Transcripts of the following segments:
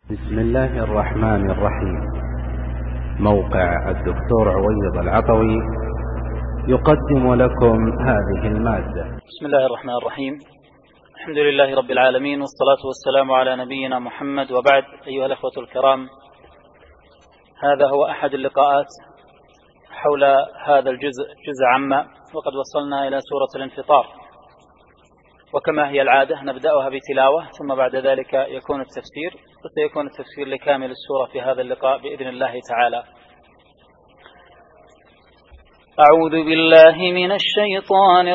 بسم الله الرحمن الرحيم. موقع الدكتور عويض العطوي يقدم لكم هذه المادة. بسم الله الرحمن الرحيم. الحمد لله رب العالمين، والصلاة والسلام على نبينا محمد، وبعد. أيها الأخوة الكرام، هذا هو أحد اللقاءات حول هذا الجزء، جزء عامة، وقد وصلنا إلى سورة الانفطار، وكما هي العادة نبدأها بتلاوة، ثم بعد ذلك يكون التفسير، وسيكون التفسير لكامل السورة في هذا اللقاء بإذن الله تعالى. أعوذ بالله من الشيطان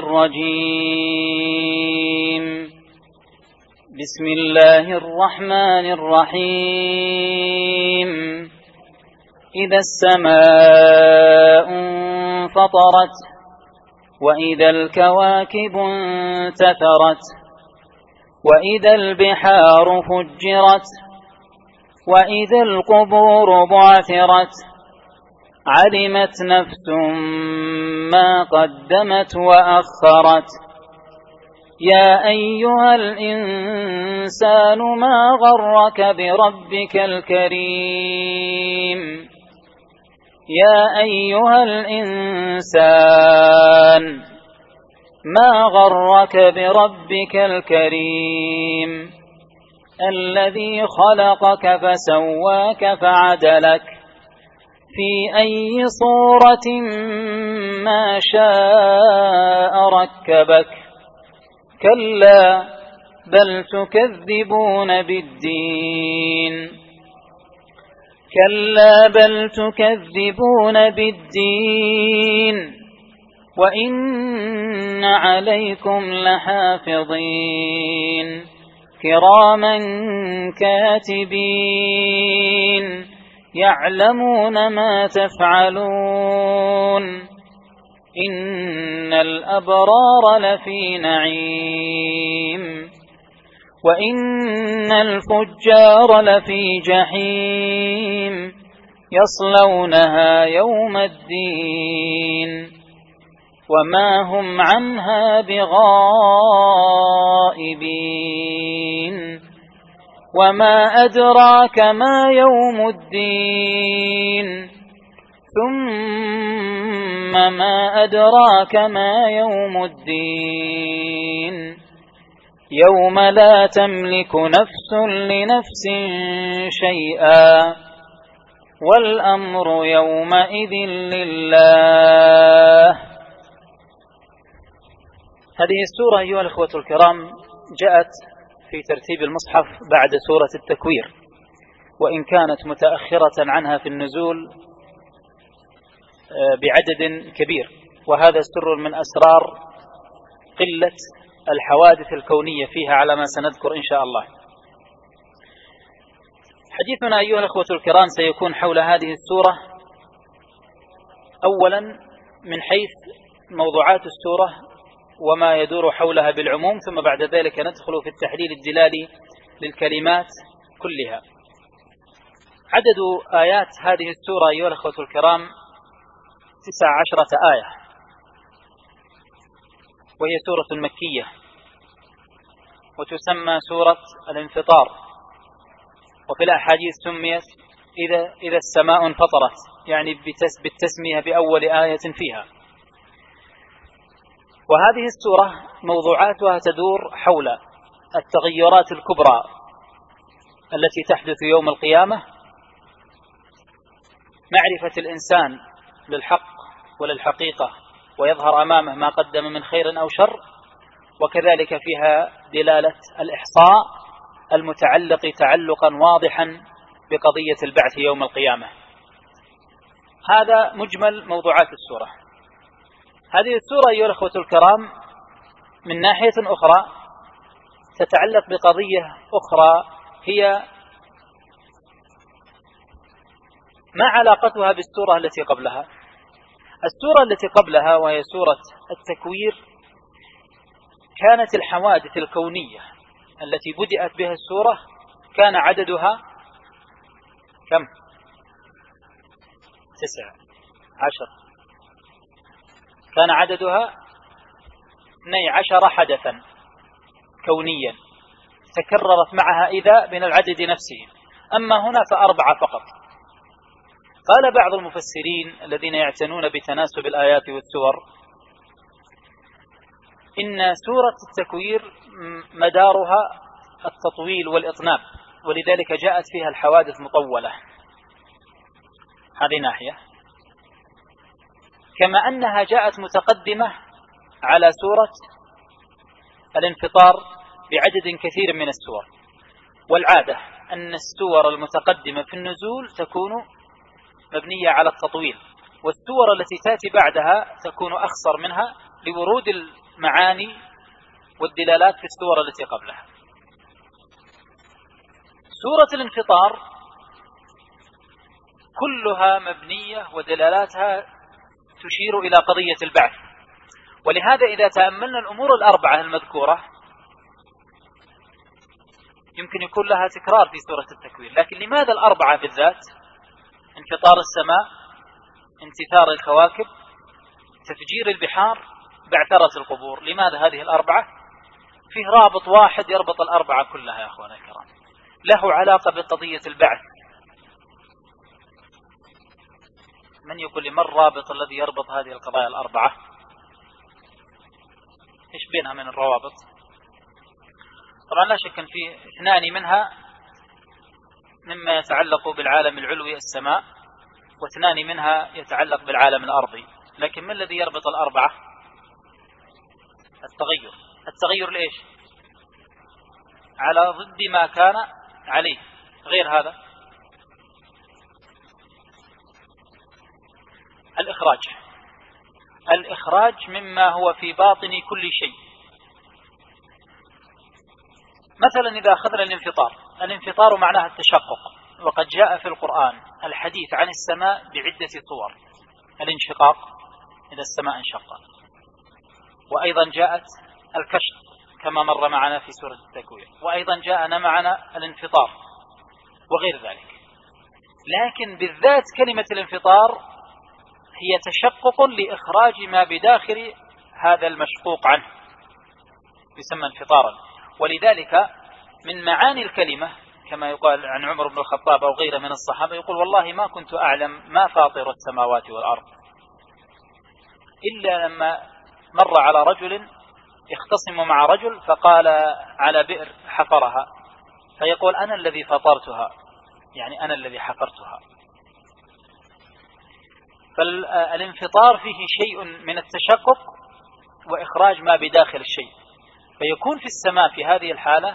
الرجيم. بسم الله الرحمن الرحيم. إذا السماء انفطرت، وإذا الكواكب انتثرت، وإذا البحار فجرت، وإذا القبور بعثرت، علمت نفس ما قدمت وأخرت. يا أيها الإنسان ما غرك بربك الكريم. يا أيها الإنسان ما غرك بربك الكريم الذي خلقك فسواك فعدلك في أي صورة ما شاء ركبك. كلا بل تكذبون بالدين. كلا بل تكذبون بالدين، وإن عليكم لحافظين كراما كاتبين يعلمون ما تفعلون. إن الأبرار لفي نعيم، وإن الفجار لفي جحيم يصلونها يوم الدين وما هم عنها بغائبين. وما أدراك ما يوم الدين، ثم ما أدراك ما يوم الدين. يوم لا تملك نفس لنفس شيئا، والأمر يومئذ لله. هذه السورة أيها الأخوة الكرام جاءت في ترتيب المصحف بعد سورة التكوير، وإن كانت متأخرة عنها في النزول بعدد كبير، وهذا سر من أسرار قلة الحوادث الكونية فيها على ما سنذكر إن شاء الله. حديثنا أيها الأخوة الكرام سيكون حول هذه السورة، أولا من حيث موضوعات السورة وما يدور حولها بالعموم، ثم بعد ذلك ندخل في التحليل الدلالي للكلمات كلها. عدد آيات هذه السورة أيها الأخوة الكرام 19 آية، وهي سورة مكية، وتسمى سورة الانفطار، وفي الأحاديث سميت إذا السماء انفطرت، يعني بالتسمية بأول آية فيها. وهذه السورة موضوعاتها تدور حول التغيرات الكبرى التي تحدث يوم القيامة، معرفة الإنسان للحق وللحقيقة، ويظهر أمامه ما قدم من خير أو شر، وكذلك فيها دلالة الإحصاء المتعلق تعلقا واضحا بقضية البعث يوم القيامة. هذا مجمل موضوعات السورة. هذه السورة أيها الأخوة الكرام من ناحية أخرى تتعلق بقضية أخرى، هي ما علاقتها بالسورة التي قبلها. السورة التي قبلها وهي سورة التكوير كانت الحوادث الكونية التي بدأت بها السورة كان عددها كم؟ 19. كان عددها 12 حدثا كونيا تكررت معها إذا من العدد نفسه. أما هنا فأربعة فقط. قال بعض المفسرين الذين يعتنون بتناسب الآيات والسور إن سورة التكوير مدارها التطويل والإطناب، ولذلك جاءت فيها الحوادث مطولة، هذه ناحية، كما أنها جاءت متقدمة على سورة الانفطار بعدد كثير من السور. والعادة أن السور المتقدمة في النزول تكون مبنية على التطويل، والسور التي تأتي بعدها تكون أخصر منها لورود المعاني والدلالات في السور التي قبلها. سورة الانفطار كلها مبنية ودلالاتها تشير إلى قضية البعث، ولهذا إذا تأملنا الأمور الأربعة المذكورة يمكن يكون لها تكرار في سورة التكوير، لكن لماذا الأربعة بالذات؟ انفطار السماء، انتثار الكواكب، تفجير البحار، بعثرة القبور. لماذا هذه الأربعة؟ فيه رابط واحد يربط الأربعة كلها يا أخوانا الكرام، له علاقة بقضية البعث. من يقول لي ما الرابط الذي يربط هذه القضايا الأربعة؟ إيش بينها من الروابط؟ طبعا لا شك أن في اثنان منها مما يتعلق بالعالم العلوي السماء، واثنان منها يتعلق بالعالم الأرضي، لكن ما الذي يربط الأربعة؟ التغير. التغير لإيش؟ على ضد ما كان عليه. غير هذا الإخراج مما هو في باطن كل شيء. مثلا إذا أخذنا الانفطار معناها التشقق، وقد جاء في القرآن الحديث عن السماء بعدة صور: الانشقاق إذا السماء انشقت، وأيضا جاءت الكشف كما مر معنا في سورة التكوير، وأيضا جاءنا معنا الانفطار وغير ذلك. لكن بالذات كلمة الانفطار هي تشقق لإخراج ما بداخل هذا المشقوق عنه، يسمى انفطارا. ولذلك من معاني الكلمة كما يقال عن عمر بن الخطاب أو غيره من الصحابة، يقول: والله ما كنت أعلم ما فاطر السماوات والأرض إلا لما مر على رجل يختصم مع رجل فقال على بئر حفرها، فيقول: أنا الذي فطرتها، يعني أنا الذي حفرتها. فالانفطار فيه شيء من التشقق وإخراج ما بداخل الشيء، فيكون في السماء في هذه الحالة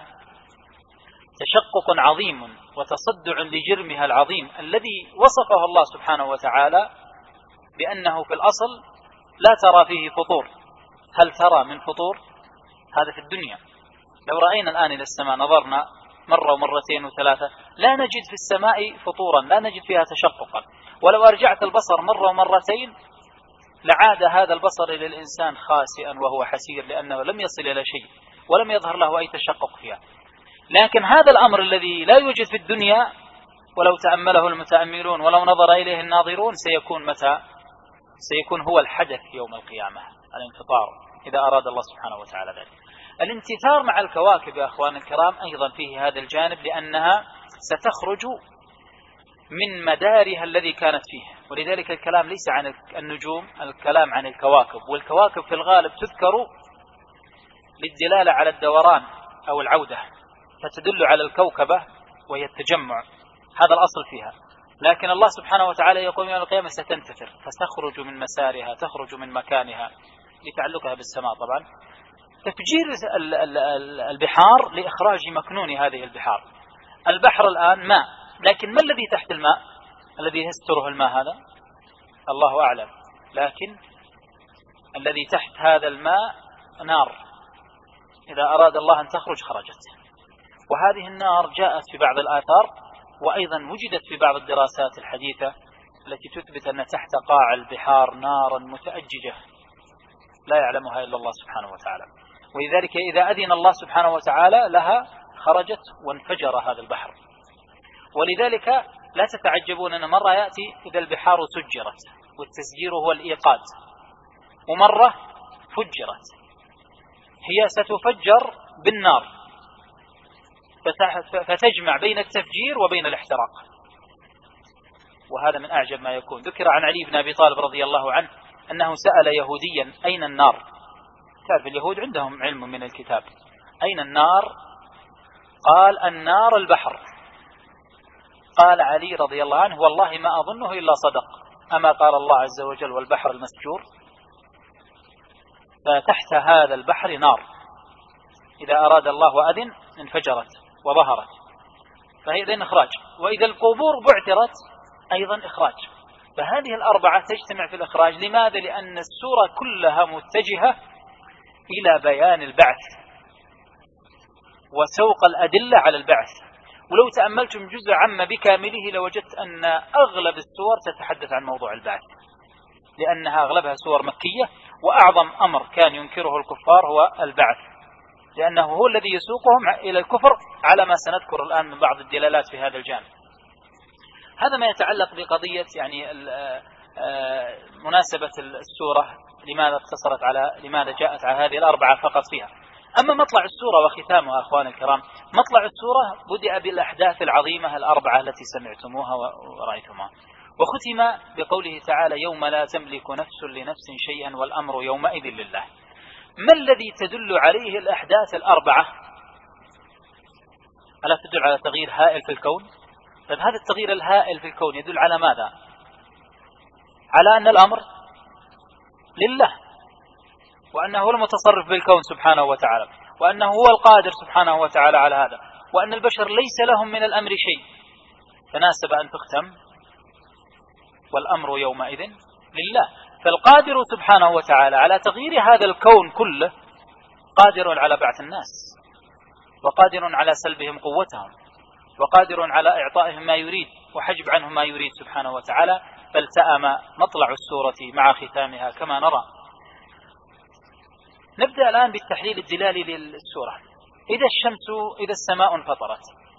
تشقق عظيم وتصدع لجرمها العظيم الذي وصفه الله سبحانه وتعالى بأنه في الأصل لا ترى فيه فطور. هل ترى من فطور؟ هذا في الدنيا. لو رأينا الآن إلى السماء نظرنا مرة ومرتين وثلاثة لا نجد في السماء فطورا، لا نجد فيها تشققا. ولو أرجعت البصر مرة ومرتين لعاد هذا البصر إلى الإنسان خاسئا وهو حسير، لأنه لم يصل إلى شيء ولم يظهر له أي تشقق فيها. لكن هذا الأمر الذي لا يوجد في الدنيا ولو تأمله المتأملون ولو نظر إليه الناظرون سيكون متى؟ سيكون هو الحدث يوم القيامة، الانفطار، إذا أراد الله سبحانه وتعالى ذلك. الانتثار مع الكواكب يا أخوان الكرام أيضا فيه هذا الجانب، لأنها ستخرج من مدارها الذي كانت فيه. ولذلك الكلام ليس عن النجوم، الكلام عن الكواكب، والكواكب في الغالب تذكر للدلالة على الدوران أو العودة، فتدل على الكوكبة وهي التجمع، هذا الأصل فيها. لكن الله سبحانه وتعالى يقول يوم القيامة ستنتثر، فتخرج من مسارها، تخرج من مكانها لتعلقها بالسماء. طبعا تفجير البحار لإخراج مكنون هذه البحار. البحر الآن ماء، لكن ما الذي تحت الماء الذي يستره الماء؟ هذا الله أعلم، لكن الذي تحت هذا الماء نار، إذا أراد الله أن تخرج خرجت. وهذه النار جاءت في بعض الآثار، وأيضا وجدت في بعض الدراسات الحديثة التي تثبت أن تحت قاع البحار نارا متأججة لا يعلمها إلا الله سبحانه وتعالى. ولذلك إذا أذن الله سبحانه وتعالى لها خرجت وانفجر هذا البحر. ولذلك لا تتعجبون أن مرة يأتي إذا البحار سجرت، والتسجير هو الإيقاد، ومرة فجرت، هي ستفجر بالنار، فتجمع بين التفجير وبين الاحتراق. وهذا من أعجب ما يكون. ذكر عن علي بن أبي طالب رضي الله عنه أنه سأل يهوديا أين النار. تعرف اليهود عندهم علم من الكتاب. أين النار؟ قال النار البحر. قال علي رضي الله عنه والله ما أظنه إلا صدق، أما قال الله عز وجل والبحر المسجور؟ فتحت هذا البحر نار إذا أراد الله وأذن انفجرت وظهرت، فهي إذن إخراج. وإذا القبور بعثرت أيضا إخراج. فهذه الأربعة تجتمع في الإخراج. لماذا؟ لأن السورة كلها متجهة إلى بيان البعث وسوق الأدلة على البعث. ولو تأملتم جزء عام بكامله لوجدت أن أغلب السور تتحدث عن موضوع البعث، لأنها أغلبها سور مكية، وأعظم أمر كان ينكره الكفار هو البعث، لأنه هو الذي يسوقهم إلى الكفر على ما سنذكر الآن من بعض الدلالات في هذا الجانب. هذا ما يتعلق بقضية يعني مناسبة السورة، لماذا جاءت على هذه الأربعة فقط فيها. أما مطلع السورة وختامها أخواني الكرام، مطلع السورة بدأ بالأحداث العظيمة الأربعة التي سمعتموها ورأيتموها، وختم بقوله تعالى يوم لا تملك نفس لنفس شيئا والأمر يومئذ لله. ما الذي تدل عليه الأحداث الأربعة؟ ألا تدل على تغيير هائل في الكون؟ طيب هذا التغيير الهائل في الكون يدل على ماذا؟ على أن الأمر لله، وأنه هو المتصرف بالكون سبحانه وتعالى، وأنه هو القادر سبحانه وتعالى على هذا، وأن البشر ليس لهم من الأمر شيء. فناسب أن تختم والأمر يومئذ لله. فالقادر سبحانه وتعالى على تغيير هذا الكون كله قادر على بعث الناس، وقادر على سلبهم قوتهم، وقادر على إعطائهم ما يريد وحجب عنهم ما يريد سبحانه وتعالى. فالتأم مطلع السورة مع ختامها كما نرى. نبدأ الآن بالتحليل الدلالي للسورة. إذا السماء انفطرت،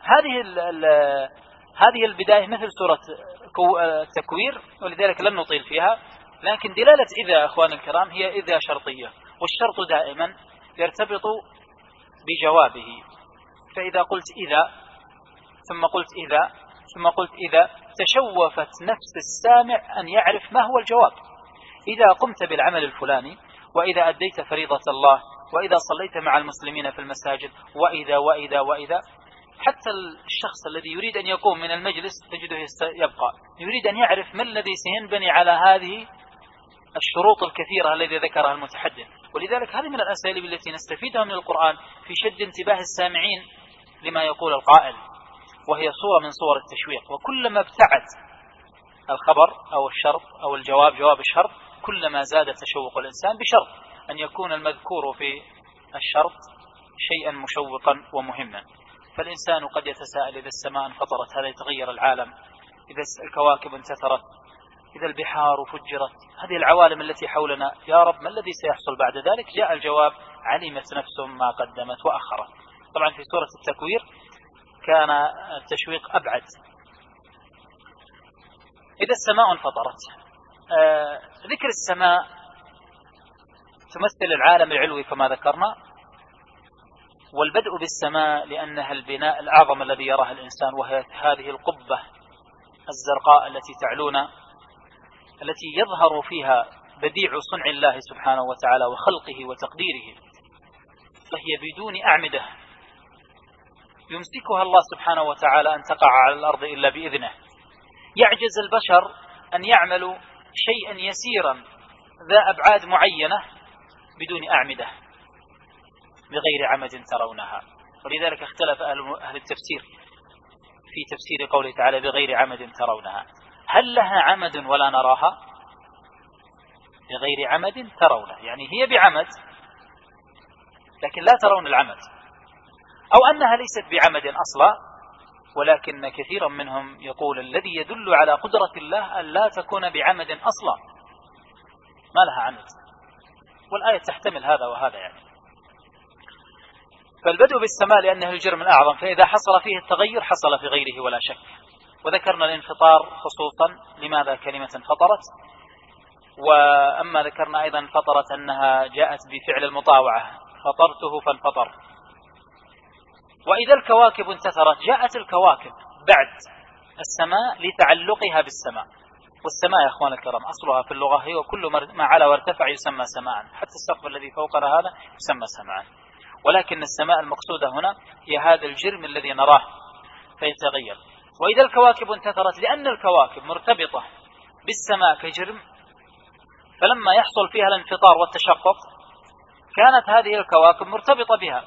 هذه البداية مثل سورة التكوير، ولذلك لن نطيل فيها. لكن دلالة إذا أخوان الكرام هي إذا شرطية، والشرط دائما يرتبط بجوابه. فإذا قلت إذا ثم قلت إذا ثم قلت إذا تشوفت نفس السامع أن يعرف ما هو الجواب. إذا قمت بالعمل الفلاني، وإذا أديت فريضة الله، وإذا صليت مع المسلمين في المساجد، وإذا حتى الشخص الذي يريد أن يقوم من المجلس تجده يبقى يريد أن يعرف ما الذي سينبني على هذه الشروط الكثيرة التي ذكرها المتحدث. ولذلك هذه من الأساليب التي نستفيدها من القرآن في شد انتباه السامعين لما يقول القائل، وهي صورة من صور التشويق. وكلما ابتعد الخبر أو الشرط أو الجواب جواب الشرط كلما زاد تشوق الإنسان، بشرط أن يكون المذكور في الشرط شيئا مشوقا ومهما. فالإنسان قد يتساءل إذا السماء انفطرت هذا يتغير العالم، إذا الكواكب انتثرت، إذا البحار فجرت، هذه العوالم التي حولنا، يا رب ما الذي سيحصل بعد ذلك؟ جاء الجواب علمت نفس ما قدمت وأخرت. طبعا في سورة التكوير كان التشويق أبعد. إذا السماء انفطرت، ذكر السماء تمثل العالم العلوي كما ذكرنا، والبدء بالسماء لأنها البناء الأعظم الذي يراه الإنسان، وهي هذه القبة الزرقاء التي تعلونا، التي يظهر فيها بديع صنع الله سبحانه وتعالى وخلقه وتقديره، فهي بدون أعمدة يمسكها الله سبحانه وتعالى أن تقع على الأرض إلا بإذنه. يعجز البشر أن يعملوا شيئا يسيرا ذا أبعاد معينة بدون أعمدة، بغير عمد ترونها. ولذلك اختلف أهل التفسير في تفسير قوله تعالى بغير عمد ترونها، هل لها عمد ولا نراها؟ بغير عمد ترونها يعني هي بعمد لكن لا ترون العمد، أو أنها ليست بعمد أصلا، ولكن كثيرا منهم يقول الذي يدل على قدرة الله أن لا تكون بعمد أصلا، ما لها عمد، والآية تحتمل هذا وهذا يعني. فالبدء بالسماء لأنه الجرم الأعظم، فإذا حصل فيه التغير حصل في غيره ولا شك. وذكرنا الانفطار خصوصا لماذا كلمة انفطرت، وأما ذكرنا أيضا انفطرت أنها جاءت بفعل المطاوعة، فطرته فانفطر، وإذا الكواكب انتثرت، جاءت الكواكب بعد السماء لتعلقها بالسماء. والسماء يا أخوان الكرام أصلها في اللغة هي وكل ما على وارتفع يسمى سماء، حتى السقف الذي فوقنا هذا يسمى سماء، ولكن السماء المقصودة هنا هي هذا الجرم الذي نراه فيتغير. وإذا الكواكب انتثرت، لأن الكواكب مرتبطة بالسماء كجرم، فلما يحصل فيها الانفطار والتشقق كانت هذه الكواكب مرتبطة بها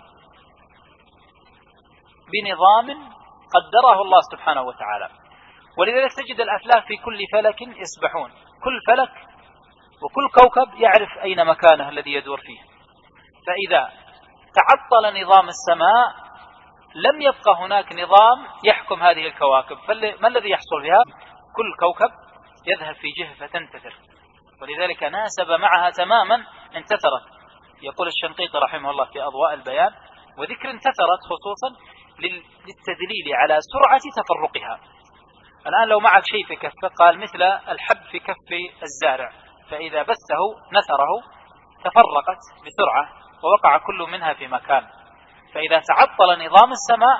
بنظام قدره الله سبحانه وتعالى. ولذلك تجد الأفلاك في كل فلك يسبحون، كل فلك وكل كوكب يعرف أين مكانه الذي يدور فيه. فإذا تعطل نظام السماء لم يبقى هناك نظام يحكم هذه الكواكب، ما الذي يحصل فيها؟ كل كوكب يذهب في جهة فتنتثر، ولذلك ناسب معها تماما انتثرت. يقول الشنقيطي رحمه الله في أضواء البيان: وذكر انتثرت خصوصا للتدليل على سرعة تفرقها. الآن لو معك شيء في كفك، قال مثل الحب في كف الزارع، فإذا بثه نثره تفرقت بسرعة ووقع كل منها في مكان. فإذا تعطل نظام السماء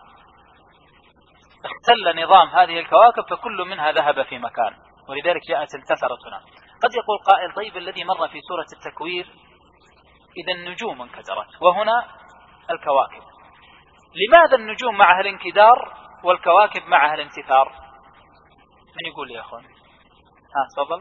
اختل نظام هذه الكواكب، فكل منها ذهب في مكان، ولذلك جاءت انتثرت هنا. قد يقول قائل: طيب الذي مر في سورة التكوير إذا النجوم انكدرت، وهنا الكواكب، لماذا النجوم معها الانكدار والكواكب معها الانتثار؟ من يقول يا أخوان؟ تفضل.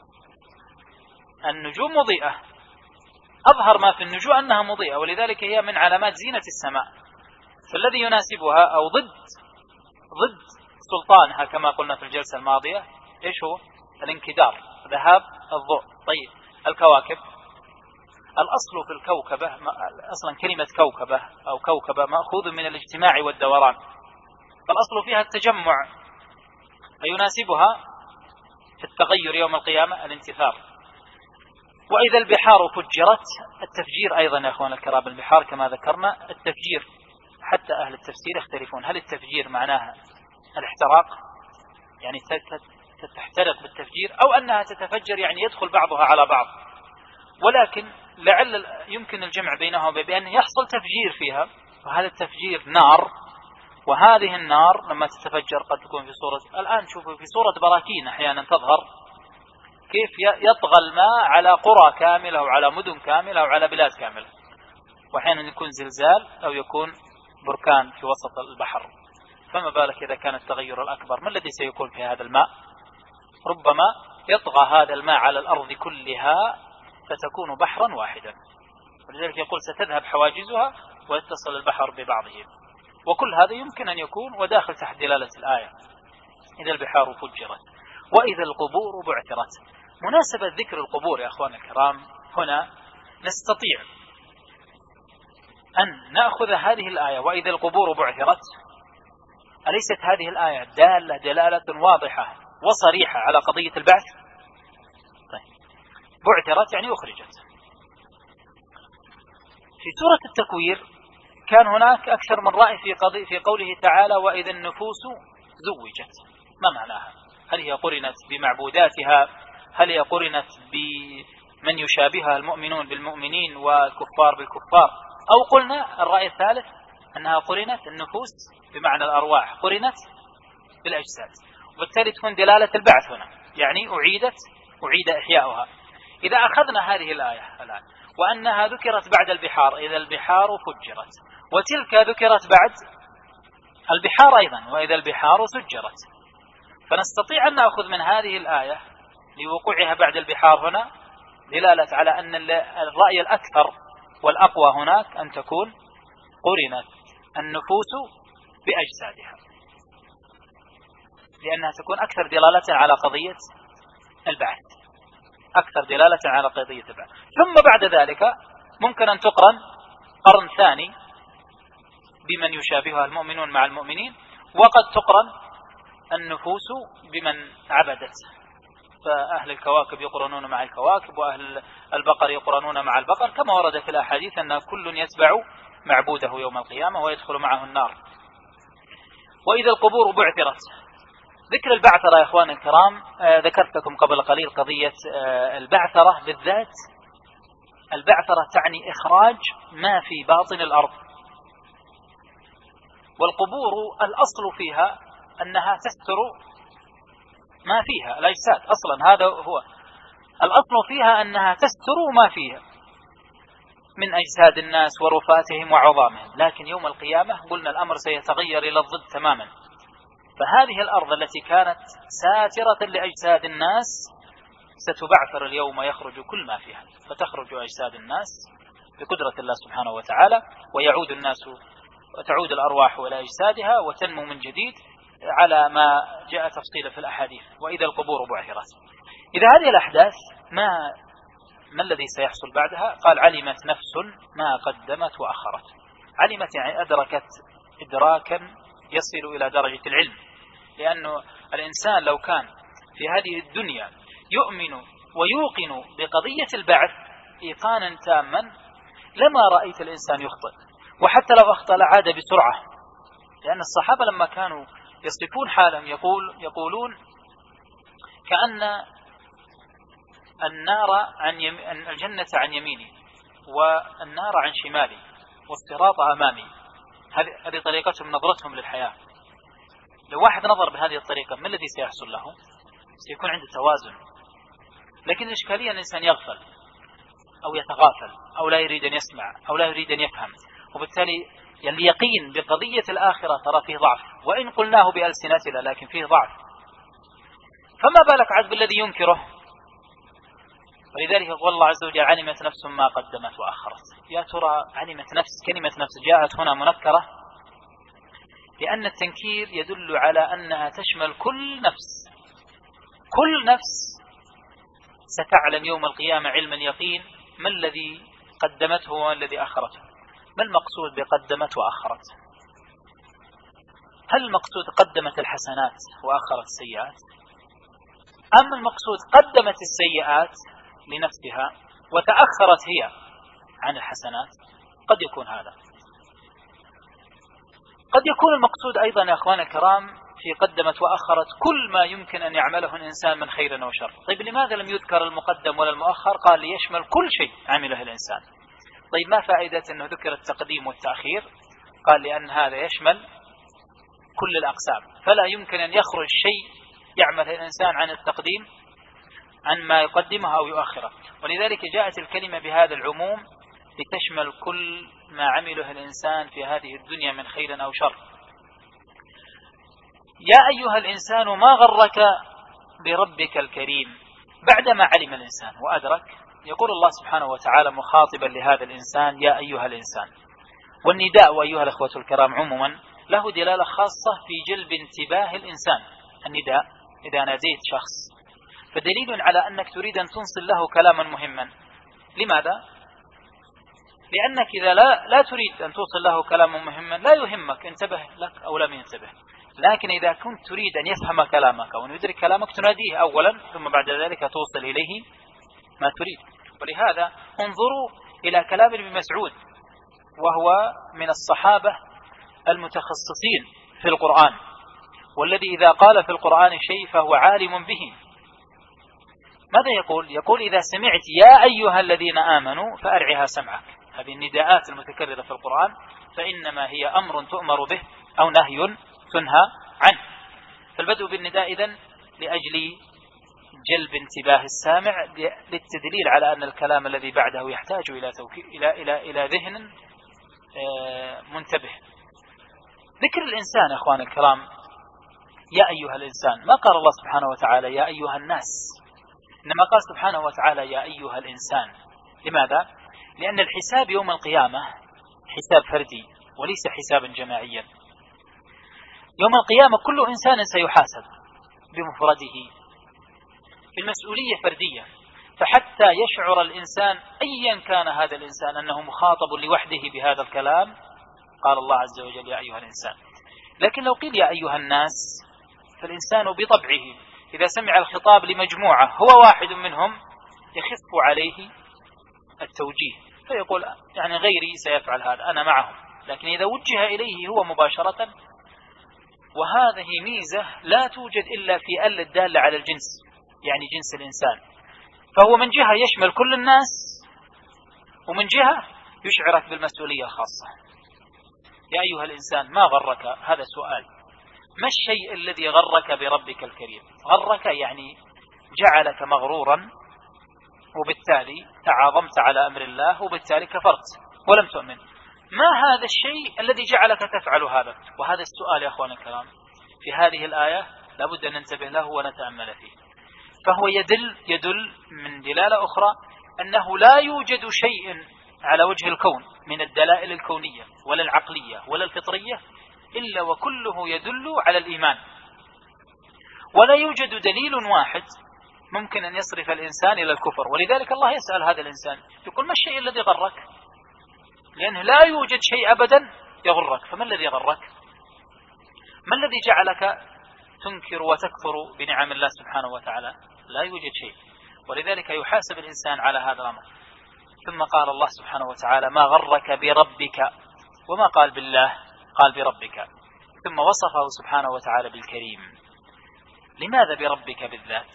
النجوم مضيئة، أظهر ما في النجوم أنها مضيئة، ولذلك هي من علامات زينة السماء. فالذي يناسبها أو ضد سلطانها كما قلنا في الجلسة الماضية إيش هو؟ الانكدار، ذهاب الضوء. طيب الكواكب، الأصل في الكوكبة، أصلا كلمة كوكبة أو كوكبة مأخوذ من الاجتماع والدوران، فالأصل فيها التجمع، فيناسبها في التغير يوم القيامة الانتثار. وإذا البحار فجرت، التفجير أيضا يا أخوان الكرام، البحار كما ذكرنا التفجير، حتى أهل التفسير يختلفون هل التفجير معناها الاحتراق يعني تحترق بالتفجير، أو أنها تتفجر يعني يدخل بعضها على بعض، ولكن لعل يمكن الجمع بينها بأن يحصل تفجير فيها، وهذا التفجير نار، وهذه النار لما تتفجر قد تكون في صورة، الآن شوفوا في صورة براكين أحيانا تظهر، كيف يطغى الماء على قرى كاملة أو على مدن كاملة أو على بلاد كاملة، وأحيانا يكون زلزال أو يكون بركان في وسط البحر، فما بالك إذا كان التغير الأكبر، ما الذي سيكون في هذا الماء؟ ربما يطغى هذا الماء على الأرض كلها فتكون بحرا واحدا، ولذلك يقول ستذهب حواجزها ويتصل البحر ببعضه، وكل هذا يمكن أن يكون وداخل تحت دلالة الآية إذا البحار فجرت وإذا القبور بعثرت. مناسبة ذكر القبور يا أخوان الكرام هنا نستطيع أن نأخذ هذه الآية وإذا القبور بعثرت، أليست هذه الآية دلالة واضحة وصريحة على قضية البعث؟ طيب. بعثرت يعني أخرجت. في سورة التكوير كان هناك أكثر من رأي في قوله تعالى وإذا النفوس زوجت. ما معناها؟ هل هي قرنت بمعبوداتها؟ هل هي قرنت بمن يشابهها المؤمنون بالمؤمنين والكفار بالكفار؟ أو قلنا الرأي الثالث أنها قرنت النفوس بمعنى الأرواح، قرنت بالأجساد، وبالتالي تكون دلالة البعث هنا، يعني أعيد إحياؤها. إذا أخذنا هذه الآية الآن وأنها ذكرت بعد البحار إذا البحار فجرت، وتلك ذكرت بعد البحار أيضا وإذا البحار سجرت، فنستطيع أن نأخذ من هذه الآية لوقوعها بعد البحار هنا دلالة على أن الرأي الأكثر والأقوى هناك أن تكون قرنت النفوس بأجسادها، لأنها تكون أكثر دلالة على قضية البعث، أكثر دلالة على قضية البعث. ثم بعد ذلك ممكن أن تقرن قرن ثاني بمن يشابهها المؤمنون مع المؤمنين، وقد تقرن النفوس بمن عبدت، فأهل الكواكب يقرنون مع الكواكب وأهل البقر يقرنون مع البقر، كما ورد في الأحاديث أن كل يتبع معبوده يوم القيامة ويدخل معه النار. وإذا القبور بعثرت، ذكر البعثرة يا أخوان الكرام ذكرت لكم قبل قليل قضية البعثرة بالذات. البعثرة تعني إخراج ما في باطن الأرض، والقبور الأصل فيها أنها تستر ما فيها الأجساد، أصلا هذا هو الأصل فيها، أنها تستر ما فيها من أجساد الناس ورفاتهم وعظامهم. لكن يوم القيامة قلنا الأمر سيتغير إلى الضد تماما، فهذه الأرض التي كانت ساترة لأجساد الناس ستبعثر اليوم يخرج كل ما فيها، فتخرج أجساد الناس بقدرة الله سبحانه وتعالى، ويعود الناس وتعود الأرواح إلى أجسادها وتنمو من جديد على ما جاء تفصيلا في الأحاديث، وإذا القبور بعثرت. إذا هذه الأحداث ما الذي سيحصل بعدها؟ قال علمت نفس ما قدمت وأخرت. علمت يعني أدركت إدراكا يصل إلى درجة العلم، لأنه الإنسان لو كان في هذه الدنيا يؤمن ويوقن بقضية البعث إيقانا تاما لما رأيت الإنسان يخطئ، وحتى لو أخطأ لعاد بسرعة. لأن الصحابة لما كانوا يصفون حالهم يقولون كأن الجنة عن يميني والنار عن شمالي والصراط أمامي. هذه طريقتهم، نظرتهم للحياة. لو واحد نظر بهذه الطريقة ما الذي سيحصل له؟ سيكون عنده توازن. لكن الإشكالية أن الإنسان يغفل أو يتغافل أو لا يريد أن يسمع أو لا يريد أن يفهم، وبالتالي اليقين بقضية الآخرة ترى فيه ضعف، وإن قلناه بألسنتنا لكن فيه ضعف، فما بالك عاد بالذي ينكره. ولذلك يقول الله عز وجل علمت نفس ما قدمت وأخرت. يا ترى علمت نفس، كلمة نفس جاءت هنا منكرة لأن التنكير يدل على أنها تشمل كل نفس. كل نفس ستعلم يوم القيامة علم اليقين ما الذي قدمته وما الذي أخرته. ما المقصود بقدمت وأخرت؟ هل المقصود قدمت الحسنات وأخرت السيئات، أم المقصود قدمت السيئات لنفسها وتأخرت هي عن الحسنات؟ قد يكون هذا. قد يكون المقصود أيضا يا أخوان الكرام في قدمت وأخرت كل ما يمكن أن يعمله الإنسان من خير أو شر. طيب لماذا لم يذكر المقدم ولا المؤخر؟ قال ليشمل كل شيء عمله الإنسان. طيب ما فائدة أنه ذكر التقديم والتأخير؟ قال لأن هذا يشمل كل الأقسام، فلا يمكن أن يخرج شيء يعمل الإنسان عن التقديم عن ما يقدمه أو يؤخره. ولذلك جاءت الكلمة بهذا العموم لتشمل كل ما عمله الإنسان في هذه الدنيا من خير أو شر. يا أيها الإنسان ما غرك بربك الكريم. بعدما علم الإنسان وأدرك يقول الله سبحانه وتعالى مخاطبا لهذا الإنسان يا أيها الإنسان. والنداء وأيها الأخوة الكرام عموما له دلالة خاصة في جلب انتباه الإنسان. النداء إذا ناديت شخص فدليل على أنك تريد أن تنصل له كلاما مهما. لماذا؟ لأنك إذا لا تريد أن توصل له كلاما مهما لا يهمك انتبه لك أو لم ينتبه. لكن إذا كنت تريد أن يفهم كلامك وأن يدرك كلامك تناديه أولا، ثم بعد ذلك توصل إليه ما تريد. ولهذا انظروا إلى كلام ابن مسعود وهو من الصحابة المتخصصين في القرآن، والذي إذا قال في القرآن شيء فهو عالم به. ماذا يقول؟ يقول إذا سمعت يا أيها الذين آمنوا فأرعها سمعك. هذه النداءات المتكررة في القرآن فإنما هي أمر تؤمر به أو نهي تنهى عنه. فالبدء بالنداء إذن لأجل جلب انتباه السامع للتدليل على أن الكلام الذي بعده يحتاج إلى ذهن منتبه. ذكر الإنسان أخوان الكرام يا أيها الإنسان، ما قال الله سبحانه وتعالى يا أيها الناس، إنما قال سبحانه وتعالى يا أيها الإنسان. لماذا؟ لأن الحساب يوم القيامة حساب فردي وليس حسابا جماعيا. يوم القيامة كل إنسان سيحاسب بمفرده، المسؤولية فردية. فحتى يشعر الإنسان أيا كان هذا الإنسان أنه مخاطب لوحده بهذا الكلام قال الله عز وجل يا أيها الإنسان. لكن لو قيل يا أيها الناس فالإنسان بطبعه إذا سمع الخطاب لمجموعة هو واحد منهم يخف عليه التوجيه فيقول يعني غيري سيفعل هذا أنا معهم. لكن إذا وجه إليه هو مباشرة، وهذه ميزة لا توجد إلا في ال الدالة على الجنس، يعني جنس الإنسان، فهو من جهة يشمل كل الناس ومن جهة يشعرك بالمسؤولية الخاصة. يا أيها الإنسان ما غرك، هذا سؤال، ما الشيء الذي غرك بربك الكريم؟ غرك يعني جعلك مغرورا، وبالتالي تعاظمت على أمر الله، وبالتالي كفرت ولم تؤمن. ما هذا الشيء الذي جعلك تفعل هذا؟ وهذا السؤال يا أخوان الكرام في هذه الآية لابد أن ننتبه له ونتأمل فيه. فهو يدل من دلالة أخرى أنه لا يوجد شيء على وجه الكون من الدلائل الكونية ولا العقلية ولا الفطرية إلا وكله يدل على الإيمان، ولا يوجد دليل واحد ممكن أن يصرف الإنسان إلى الكفر. ولذلك الله يسأل هذا الإنسان يقول: ما الشيء الذي غرك؟ لأنه لا يوجد شيء أبدا يغرك، فما الذي غرك؟ ما الذي جعلك تنكر وتكفر بنعم الله سبحانه وتعالى؟ لا يوجد شيء، ولذلك يحاسب الإنسان على هذا الأمر. ثم قال الله سبحانه وتعالى: ما غرك بربك، وما قال بالله، قال بربك، ثم وصفه سبحانه وتعالى بالكريم. لماذا بربك بالذات؟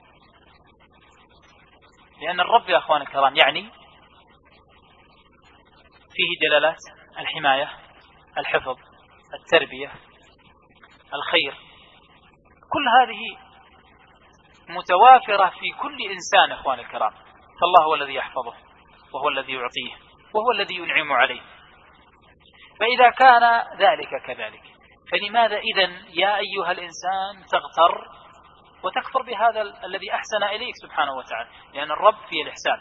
لأن الرب يا أخوان الكرام يعني فيه دلالات الحماية، الحفظ، التربية، الخير، كل هذه متوافرة في كل إنسان أخوان الكرام. فالله هو الذي يحفظه، وهو الذي يعطيه، وهو الذي ينعم عليه. فإذا كان ذلك كذلك، فلماذا إذن يا أيها الإنسان تغتر وتكفر بهذا الذي أحسن إليك سبحانه وتعالى؟ لأن الرب فيه الإحسان،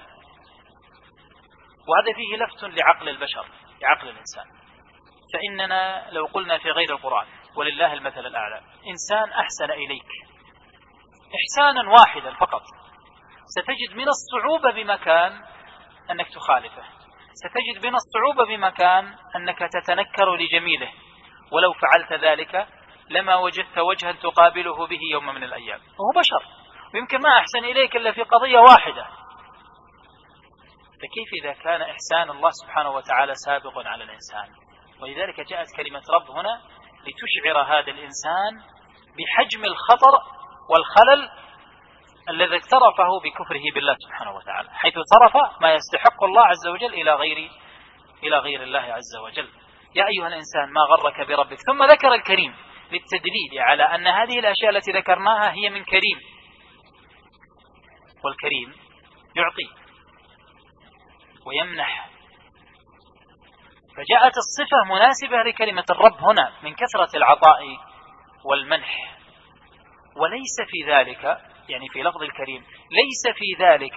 وهذا فيه لفت لعقل البشر، لعقل الإنسان. فإننا لو قلنا في غير القرآن ولله المثل الأعلى إنسان أحسن إليك إحسانا واحدا فقط، ستجد من الصعوبة بمكان أنك تخالفه، ستجد من الصعوبة بمكان أنك تتنكر لجميله، ولو فعلت ذلك لما وجدت وجها تقابله به يوم من الأيام. وهو بشر، ويمكن ما أحسن إليك إلا في قضية واحدة، فكيف إذا كان إحسان الله سبحانه وتعالى سابق على الإنسان؟ ولذلك جاءت كلمة رب هنا لتشعر هذا الإنسان بحجم الخطر والخلل الذي اقترفه بكفره بالله سبحانه وتعالى، حيث صرف ما يستحق الله عز وجل إلى غير الله عز وجل. يا أيها الإنسان ما غرك بربك، ثم ذكر الكريم للتدليل على أن هذه الأشياء التي ذكرناها هي من كريم، والكريم يعطي ويمنح، فجاءت الصفة مناسبة لكلمة الرب هنا من كثرة العطاء والمنح. وليس في ذلك، يعني في لفظ الكريم ليس في ذلك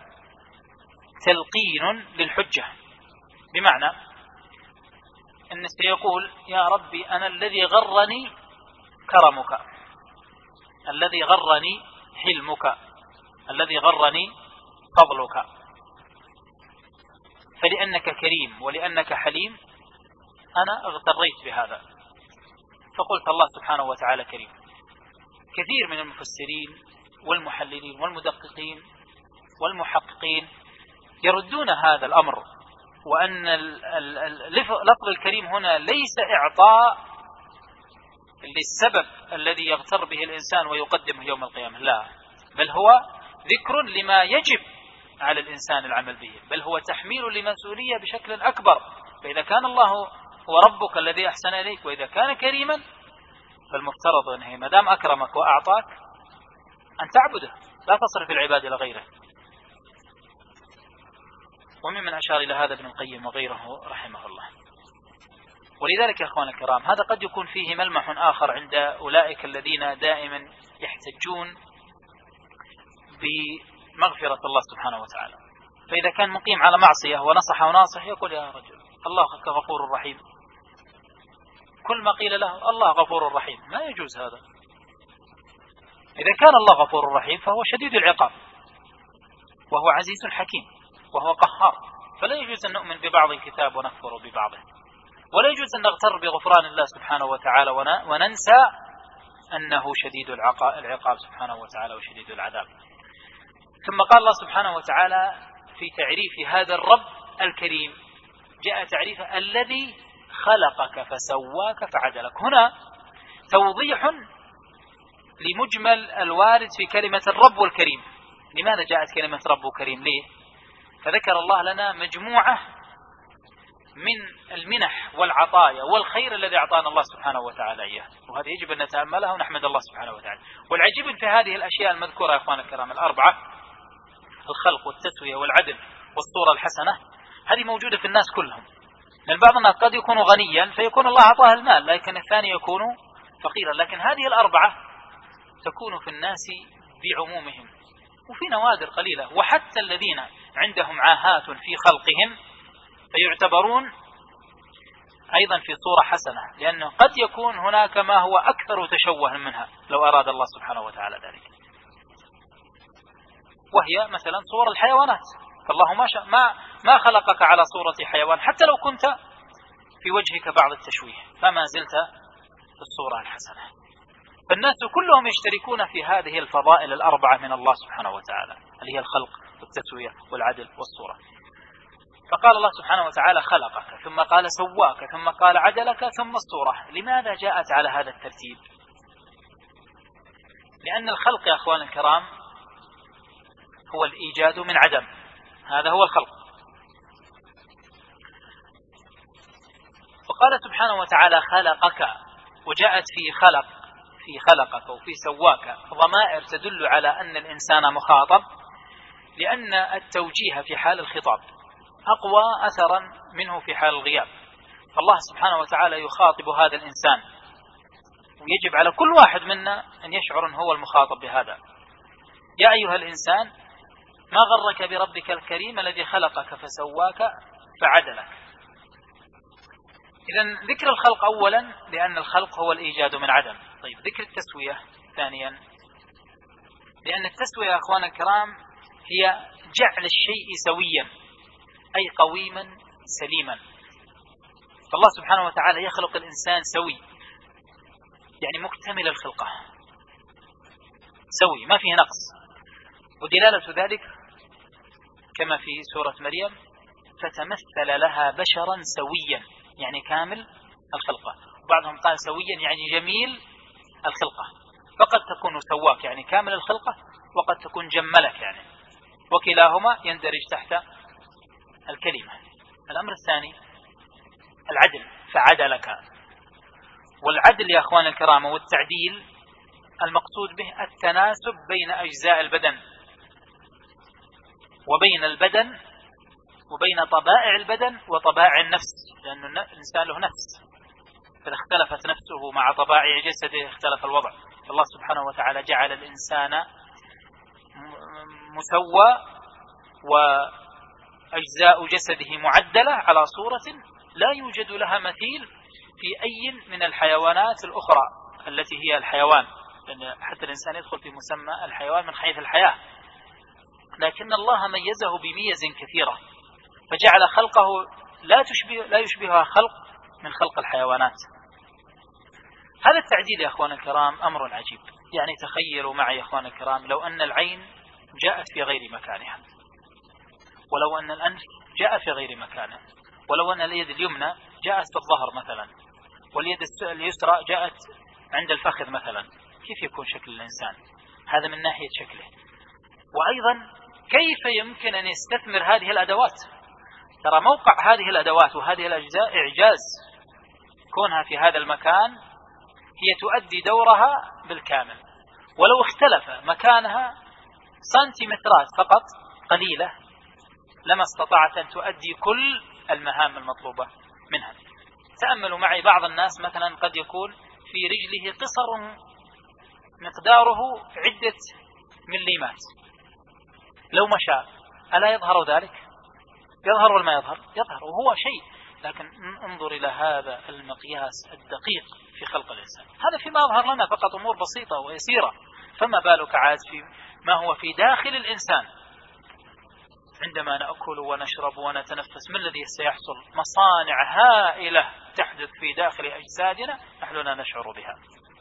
تلقين للحجة، بمعنى أن سيقول: يا ربي أنا الذي غرني كرمك، الذي غرني حلمك، الذي غرني فضلك، فلأنك كريم ولأنك حليم أنا اغتريت بهذا، فقلت الله سبحانه وتعالى كريم. كثير من المفسرين والمحللين والمدققين والمحققين يردون هذا الأمر، وأن لفظ الكريم هنا ليس إعطاء للسبب الذي يغتر به الإنسان ويقدمه يوم القيامة، لا، بل هو ذكر لما يجب على الإنسان العمل به، بل هو تحميل لمسؤولية بشكل أكبر. فإذا كان الله هو ربك الذي أحسن إليك، وإذا كان كريما، فالمفترض أنه ما دام أكرمك وأعطاك أن تعبده، لا تصرف العباد إلى غيره. وممن أشار إلى هذا ابن القيم وغيره رحمه الله. ولذلك يا أخوان الكرام هذا قد يكون فيه ملمح آخر عند أولئك الذين دائما يحتجون بمغفرة الله سبحانه وتعالى. فإذا كان مقيم على معصية ونصح وناصح يقول: يا رجل الله غفور رحيم، كل ما قيل له الله غفور رحيم، ما يجوز هذا. إذا كان الله غفور رحيم فهو شديد العقاب، وهو عزيز حكيم، وهو قهار، فلا يجوز أن نؤمن ببعض الكتاب ونكفر ببعضه، ولا يجوز أن نغتر بغفران الله سبحانه وتعالى وننسى أنه شديد العقاب سبحانه وتعالى وشديد العذاب. ثم قال الله سبحانه وتعالى في تعريف هذا الرب الكريم، جاء تعريفه: الذي خلقك فسواك فعدلك. هنا توضيح لمجمل الوارد في كلمة الرب والكريم. لماذا جاءت كلمة رب وكريم؟ ليه؟ فذكر الله لنا مجموعة من المنح والعطايا والخير الذي أعطانا الله سبحانه وتعالى إياه، وهذا يجب أن نتأملها ونحمد الله سبحانه وتعالى. والعجيب في هذه الأشياء المذكورة يا أخوان الكرام الأربعة، الخلق والتسوية والعدل والصورة الحسنة، هذه موجودة في الناس كلهم. لأن بعض الناس قد يكون غنيا فيكون الله أعطاه المال، لكن الثاني يكون فقيرا. لكن هذه الأربعة تكون في الناس بعمومهم، وفي نوادر قليلة. وحتى الذين عندهم عاهات في خلقهم فيعتبرون أيضا في صورة حسنة، لأنه قد يكون هناك ما هو أكثر تشوها منها لو أراد الله سبحانه وتعالى ذلك، وهي مثلا صور الحيوانات. فالله ما خلقك على صورة حيوان، حتى لو كنت في وجهك بعض التشويه فما زلت في الصورة الحسنة. فالناس كلهم يشتركون في هذه الفضائل الأربعة من الله سبحانه وتعالى، اللي هي الخلق والتسوية والعدل والصورة. فقال الله سبحانه وتعالى خلقك، ثم قال سواك، ثم قال عدلك، ثم الصورة. لماذا جاءت على هذا الترتيب؟ لأن الخلق يا أخوان الكرام هو الإيجاد من عدم، هذا هو الخلق. وقال سبحانه وتعالى خلقك، وجاءت في خلقك وفي سواك ضمائر تدل على أن الإنسان مخاطب، لأن التوجيه في حال الخطاب أقوى أثرا منه في حال الغياب. فالله سبحانه وتعالى يخاطب هذا الإنسان، ويجب على كل واحد منا أن يشعر أنه هو المخاطب بهذا. يا أيها الإنسان ما غرك بربك الكريم الذي خلقك فسواك فعدلك. إذن ذكر الخلق أولا لأن الخلق هو الإيجاد من عدم. طيب ذكر التسوية ثانيا لأن التسوية يا أخوان الكرام هي جعل الشيء سويا، أي قويما سليما. فالله سبحانه وتعالى يخلق الإنسان سوي، يعني مكتمل الخلقة، سوي ما فيه نقص. ودلالة ذلك كما في سورة مريم فتمثل لها بشرا سويا، يعني كامل الخلقة. وبعضهم قال سويا يعني جميل الخلقة، فقد تكون سواك يعني كامل الخلقة، وقد تكون جملك يعني، وكلاهما يندرج تحت الكلمة. الأمر الثاني العدل، فعدلك. والعدل يا أخوان الكرام والتعديل المقصود به التناسب بين أجزاء البدن، وبين البدن وبين طبائع البدن وطبائع النفس، لأن الإنسان له نفس، فإذا اختلفت نفسه مع طبائع جسده اختلف الوضع. فالله سبحانه وتعالى جعل الإنسان مسوى وأجزاء جسده معدلة على صورة لا يوجد لها مثيل في أي من الحيوانات الأخرى التي هي الحيوان، لأن حتى الإنسان يدخل في مسمى الحيوان من حيث الحياة، لكن الله ميزه بميز كثيرة فجعل خلقه لا يشبهها خلق من خلق الحيوانات. هذا التعديل يا أخوان الكرام أمر عجيب. يعني تخيلوا معي يا أخوان الكرام لو أن العين جاءت في غير مكانها، ولو أن الأنف جاء في غير مكانه، ولو أن اليد اليمنى جاءت في الظهر مثلا، واليد اليسرى جاءت عند الفخذ مثلا، كيف يكون شكل الإنسان؟ هذا من ناحية شكله. وأيضا كيف يمكن أن يستثمر هذه الأدوات؟ ترى موقع هذه الأدوات وهذه الأجزاء إعجاز، كونها في هذا المكان هي تؤدي دورها بالكامل، ولو اختلف مكانها سنتيمترات فقط قليلة لما استطاعت أن تؤدي كل المهام المطلوبة منها. تأملوا معي بعض الناس مثلا قد يكون في رجله قصر مقداره عدة مليمات، لو مشى ألا يظهر ذلك؟ يظهر ولا ما يظهر؟ يظهر وهو شيء. لكن انظر إلى هذا المقياس الدقيق في خلق الإنسان، هذا فيما يظهر لنا فقط أمور بسيطة ويسيرة، فما بالك عاد في ما هو في داخل الإنسان. عندما نأكل ونشرب ونتنفس ما الذي سيحصل؟ مصانع هائلة تحدث في داخل أجسادنا نحن لا نشعر بها،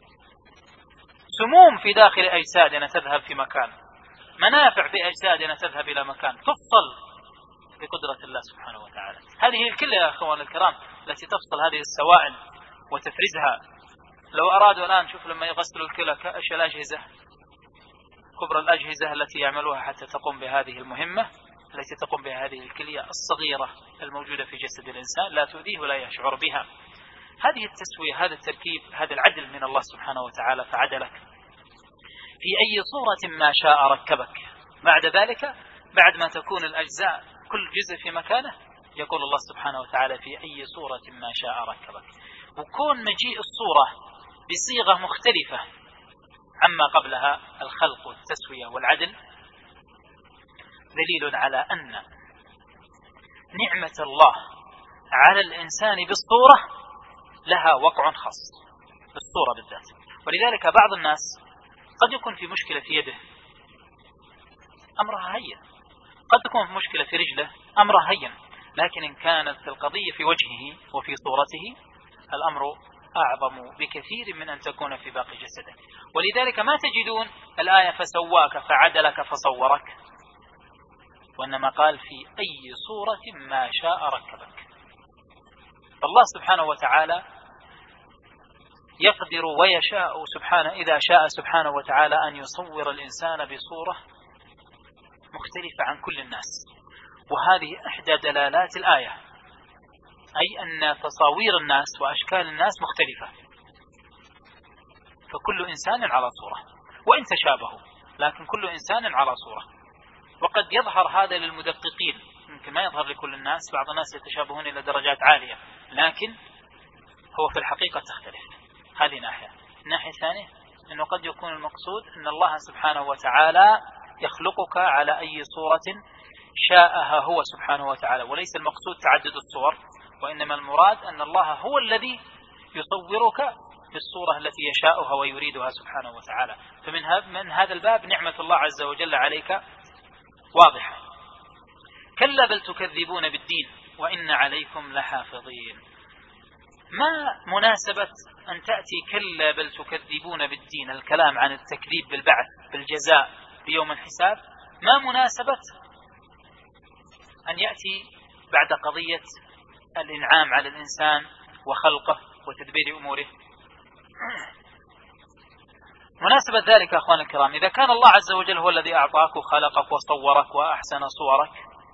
سموم في داخل أجسادنا تذهب في مكان، منافع في أجسادنا تذهب إلى مكان، تفصل بقدرة الله سبحانه وتعالى. هذه الكلى يا أخوان الكرام التي تفصل هذه السوائل وتفرزها. لو أرادوا الآن شوف لما يغسلوا الكلى كأش الأجهزة، كبر الأجهزة التي يعملوها حتى تقوم بهذه المهمة، التي تقوم بها هذه الكلية الصغيرة الموجودة في جسد الإنسان، لا تؤذيه ولا يشعر بها. هذه التسوية، هذا التركيب، هذا العدل من الله سبحانه وتعالى، فعدلك في أي صورة ما شاء ركبك. بعد ذلك، بعد ما تكون الأجزاء كل جزء في مكانه، يقول الله سبحانه وتعالى في أي صورة ما شاء ركبك. وكون مجيء الصورة بصيغة مختلفة عما قبلها، الخلق والتسوية والعدل، دليل على أن نعمة الله على الإنسان بالصورة لها وقع خاص، بالصورة بالذات. ولذلك بعض الناس قد يكون في مشكلة في يده، أمرها هين، قد تكون في مشكلة في رجله، أمرها هين، لكن إن كانت القضية في وجهه وفي صورته، الأمر أعظم بكثير من أن تكون في باقي جسده. ولذلك ما تجدون الآية فسواك فعدلك فصورك، وإنما قال في أي صورة ما شاء ركبك. فالله سبحانه وتعالى يقدر ويشاء سبحانه، إذا شاء سبحانه وتعالى أن يصور الإنسان بصورة مختلفة عن كل الناس. وهذه إحدى دلالات الآية، أي أن تصاوير الناس وأشكال الناس مختلفة، فكل إنسان على صورة، وإن تشابهوا لكن كل إنسان على صورة. وقد يظهر هذا للمدققين، يمكن ما يظهر لكل الناس، بعض الناس يتشابهون إلى درجات عالية، لكن هو في الحقيقة تختلف. هذه ناحية. الناحية الثانية أنه قد يكون المقصود أن الله سبحانه وتعالى يخلقك على أي صورة شاءها هو سبحانه وتعالى، وليس المقصود تعدد الصور، وإنما المراد أن الله هو الذي يصورك بالصورة التي يشاءها ويريدها سبحانه وتعالى. فمن هذا الباب نعمة الله عز وجل عليك واضحة. كلا بل تكذبون بالدين وإن عليكم لحافظين. ما مناسبة أن تأتي كلا بل تكذبون بالدين، الكلام عن التكذيب بالبعث بالجزاء بيوم الحساب، ما مناسبة أن يأتي بعد قضية الإنعام على الإنسان وخلقه وتدبير أموره؟ مناسبة ذلك أخوان الكرام، إذا كان الله عز وجل هو الذي أعطاك وخلقك وصورك وأحسن صورك،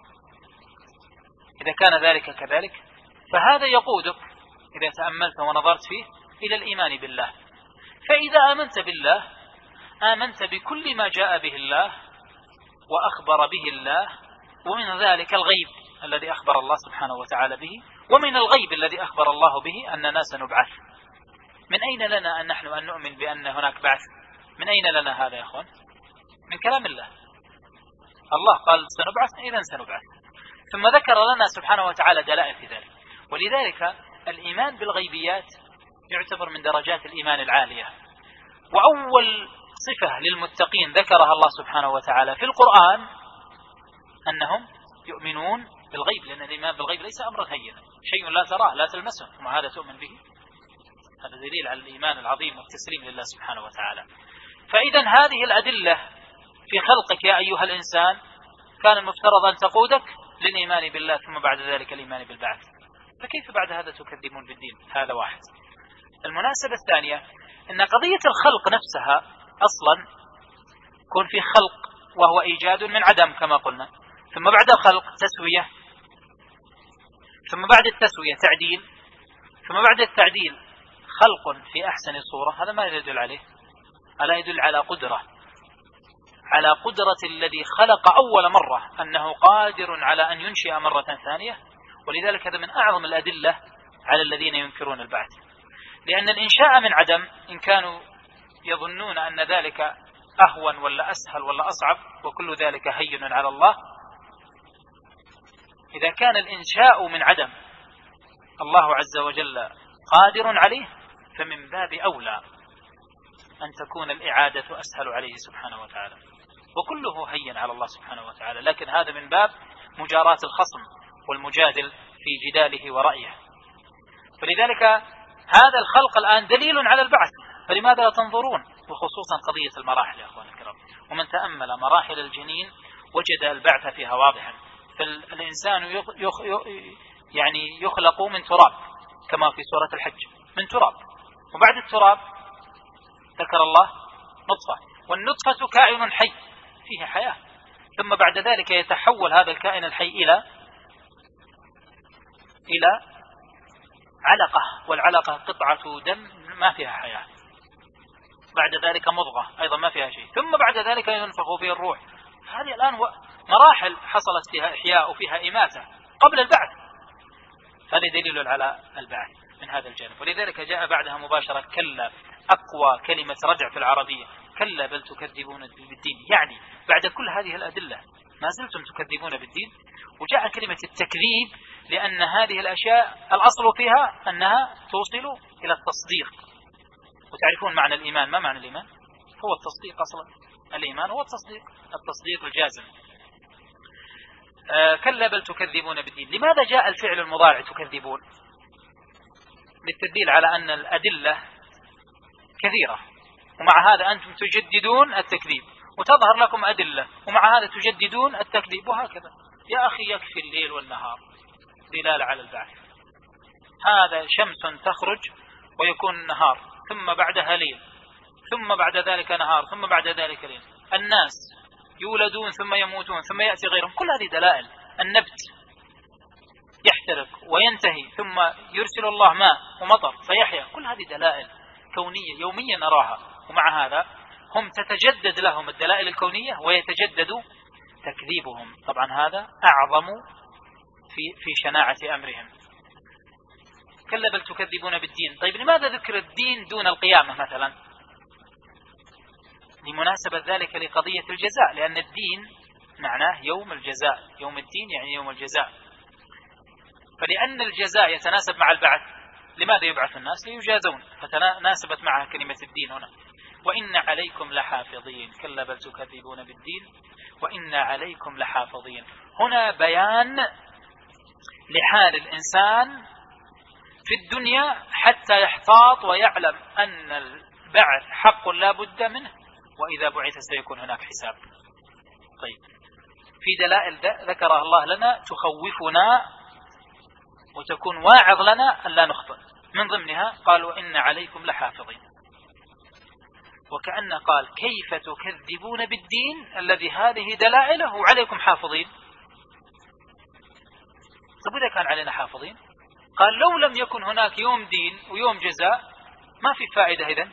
إذا كان ذلك كذلك، فهذا يقودك إذا تأملت ونظرت فيه إلى الإيمان بالله. فإذا آمنت بالله، آمنت بكل ما جاء به الله وأخبر به الله، ومن ذلك الغيب الذي أخبر الله سبحانه وتعالى به، ومن الغيب الذي أخبر الله به أننا سنبعث. من أين لنا أن نحن أن نؤمن بأن هناك بعث؟ من أين لنا هذا يا أخوان؟ من كلام الله. الله قال سنبعث، إذن سنبعث. ثم ذكر لنا سبحانه وتعالى دلائل في ذلك. ولذلك الإيمان بالغيبيات يعتبر من درجات الإيمان العالية. وأول صفة للمتقين ذكرها الله سبحانه وتعالى في القرآن أنهم يؤمنون بالغيب، لأن الإيمان بالغيب ليس أمرا هينا، شيء لا تراه لا تلمسه ثم هذا تؤمن به. هذا دليل على الإيمان العظيم والتسليم لله سبحانه وتعالى. فإذا هذه الأدلة في خلقك يا أيها الإنسان كان المفترض أن تقودك للإيمان بالله، ثم بعد ذلك الإيمان بالبعث. فكيف بعد هذا تكذبون بالدين؟ هذا واحد. المناسبة الثانية أن قضية الخلق نفسها أصلا يكون في خلق وهو إيجاد من عدم كما قلنا، ثم بعد الخلق تسوية، ثم بعد التسوية تعديل، ثم بعد التعديل خلق في أحسن صورة. هذا ما يدل عليه؟ ألا يدل على قدرة، على قدرة الذي خلق أول مرة، أنه قادر على أن ينشئ مرة ثانية. ولذلك هذا من أعظم الأدلة على الذين ينكرون البعث، لأن الإنشاء من عدم إن كانوا يظنون أن ذلك أهون ولا أسهل ولا أصعب، وكل ذلك هين على الله. إذا كان الإنشاء من عدم الله عز وجل قادر عليه، فمن باب أولى أن تكون الإعادة أسهل عليه سبحانه وتعالى، وكله هين على الله سبحانه وتعالى. لكن هذا من باب مجاراة الخصم والمجادل في جداله ورأيه. فلذلك هذا الخلق الآن دليل على البعث، فلماذا لا تنظرون؟ وخصوصا قضية المراحل يا أخوان الكرام. ومن تأمل مراحل الجنين وجد البعث فيها واضحا. فالإنسان يخلق من تراب كما في سورة الحج، من تراب، وبعد التراب ذكر الله نطفة، والنطفة كائن حي فيه حياة. ثم بعد ذلك يتحول هذا الكائن الحي إلى علقة، والعلقة قطعة دم ما فيها حياة، بعد ذلك مضغة أيضا ما فيها شيء، ثم بعد ذلك ينفخ فيه الروح. هذه الآن مراحل حصلت فيها إحياء وفيها إماتة قبل البعث، هذا دليل على البعث من هذا الجانب. ولذلك جاء بعدها مباشرة كلا، أقوى كلمة رجع في العربية، كلا بل تكذبون بالدين، يعني بعد كل هذه الأدلة ما زلتم تكذبون بالدين. وجاء كلمة التكذيب لأن هذه الأشياء الأصل فيها أنها توصل إلى التصديق. وتعرفون معنى الإيمان، ما معنى الإيمان؟ هو التصديق أصلا، الإيمان هو التصديق الجازم. كلا بل تكذبون بالدين. لماذا جاء الفعل المضارع تكذبون؟ للتدليل على أن الأدلة كثيرة، ومع هذا أنتم تجددون التكذيب، وتظهر لكم أدلة ومع هذا تجددون التكذيب، وهكذا. يا أخي يكفي الليل والنهار دلالة على البعث. هذا شمس تخرج ويكون نهار، ثم بعدها ليل، ثم بعد ذلك نهار، ثم بعد ذلك ليل. الناس يولدون ثم يموتون ثم يأتي غيرهم، كل هذه دلائل. النبت يحترق وينتهي ثم يرسل الله ماء ومطر فيحيا، كل هذه دلائل كونية يوميا نراها، ومع هذا هم تتجدد لهم الدلائل الكونية ويتجدد تكذيبهم. طبعا هذا أعظم في شناعة أمرهم. كلا بل تكذبون بالدين. طيب لماذا ذكر الدين دون القيامة مثلا؟ لمناسبة ذلك لقضية الجزاء، لأن الدين معناه يوم الجزاء، يوم الدين يعني يوم الجزاء. فلأن الجزاء يتناسب مع البعث، لماذا يبعث الناس؟ ليجازون، فتناسبت معها كلمة الدين هنا. وإن عليكم لحافظين. كلا بل تكذبون بالدين وإن عليكم لحافظين. هنا بيان لحال الإنسان في الدنيا حتى يحتاط ويعلم أن البعث حق لا بد منه، وإذا بعث سيكون هناك حساب. طيب في دلائل ذكرها الله لنا تخوفنا وتكون واعظ لنا أن لا نخطئ. من ضمنها قال وإن عليكم لحافظين، وكأن قال كيف تكذبون بالدين الذي هذه دلائله وعليكم حافظين. طيب إذا كان علينا حافظين، قال لو لم يكن هناك يوم دين ويوم جزاء ما في فائدة إذن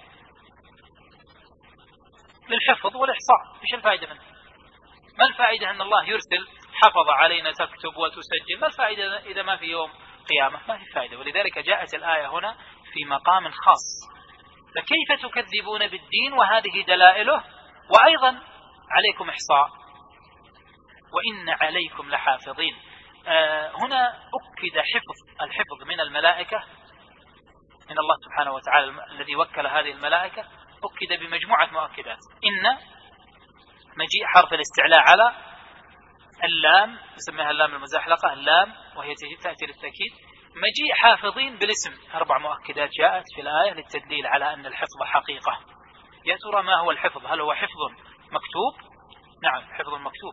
للحفظ والإحصاء. إيش الفائدة منه؟ ما الفائدة أن الله يرسل حفظ علينا تكتب وتسجل؟ ما الفائدة إذا ما في يوم قيامة؟ ما في فائدة. ولذلك جاءت الآية هنا في مقام خاص. فكيف تكذبون بالدين وهذه دلائله، وأيضا عليكم إحصاء وإن عليكم لحافظين. هنا أكد الحفظ من الملائكة، من الله سبحانه وتعالى الذي وكل هذه الملائكة، أكد بمجموعة مؤكدات. إن مجيء حرف الاستعلاء على اللام، يسميها اللام المزحلقة، اللام وهي تأتي للتأكيد. مجيء حافظين بالاسم، 4 مؤكدات جاءت في الآية للتدليل على أن الحفظ حقيقة. يا ترى ما هو الحفظ؟ هل هو حفظ مكتوب؟ نعم، حفظ مكتوب.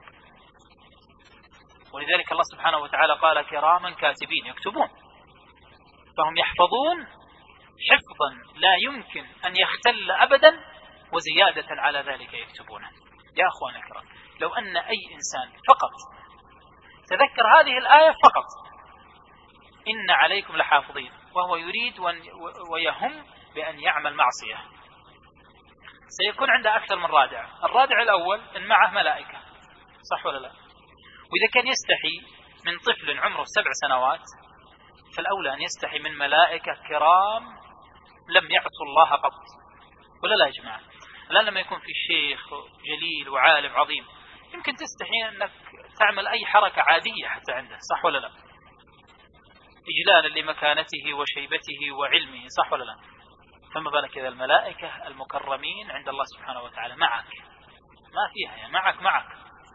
ولذلك الله سبحانه وتعالى قال كراما كاتبين يكتبون، فهم يحفظون حفظا لا يمكن أن يختل أبدا، وزيادة على ذلك يكتبونه. يا أخوان الكرام، لو أن أي إنسان فقط تذكر هذه الآية فقط، إن عليكم لحافظين، وهو يريد ويهم بأن يعمل معصية، سيكون عنده أكثر من رادع. الرادع الأول إن معه ملائكة، صح ولا لا؟ وإذا كان يستحي من طفل عمره 7 سنوات، فالأولى أن يستحي من ملائكة كرام لم يعصوا الله قط، ولا لا يا جماعة؟ الآن لما يكون في شيخ جليل وعالم عظيم يمكن تستحي أنك تعمل أي حركة عادية حتى عنده، صح ولا لا؟ إجلالا لمكانته وشيبته وعلمه، صح ولا لا؟ فما بالك إذا الملائكة المكرمين عند الله سبحانه وتعالى معك، ما فيها يا معك.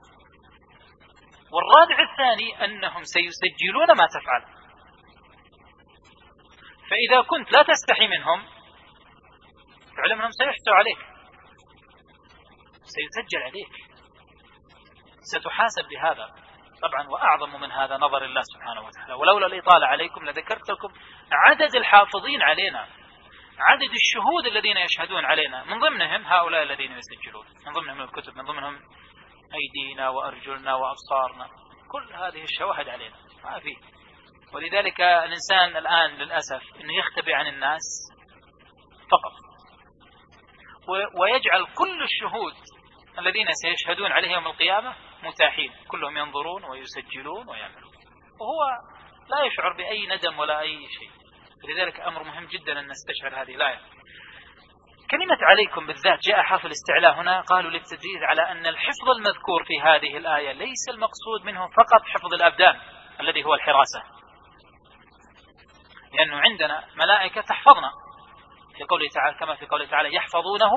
والرادع الثاني أنهم سيسجلون ما تفعل، فإذا كنت لا تستحي منهم فاعلم أنهم سيحسوا عليك، سيسجل عليك، ستحاسب بهذا. طبعا وأعظم من هذا نظر الله سبحانه وتعالى. ولولا الإطالة عليكم لذكرت لكم عدد الحافظين علينا، عدد الشهود الذين يشهدون علينا، من ضمنهم هؤلاء الذين يسجلون، من ضمنهم الكتب، من ضمنهم أيدينا وأرجلنا وأبصارنا، كل هذه الشواهد علينا ما فيه. ولذلك الإنسان الآن للأسف أنه يختبئ عن الناس فقط، ويجعل كل الشهود الذين سيشهدون عليه يوم القيامة متاحين، كلهم ينظرون ويسجلون ويعملون، وهو لا يشعر بأي ندم ولا أي شيء. لذلك أمر مهم جدا أن نستشعر هذه الآية. كلمة عليكم بالذات جاء حرف الاستعلاء هنا، قالوا للتدليل على أن الحفظ المذكور في هذه الآية ليس المقصود منه فقط حفظ الأبدان الذي هو الحراسة، لأنه عندنا ملائكة تحفظنا في قوله تعالى، كما في قوله تعالى يحفظونه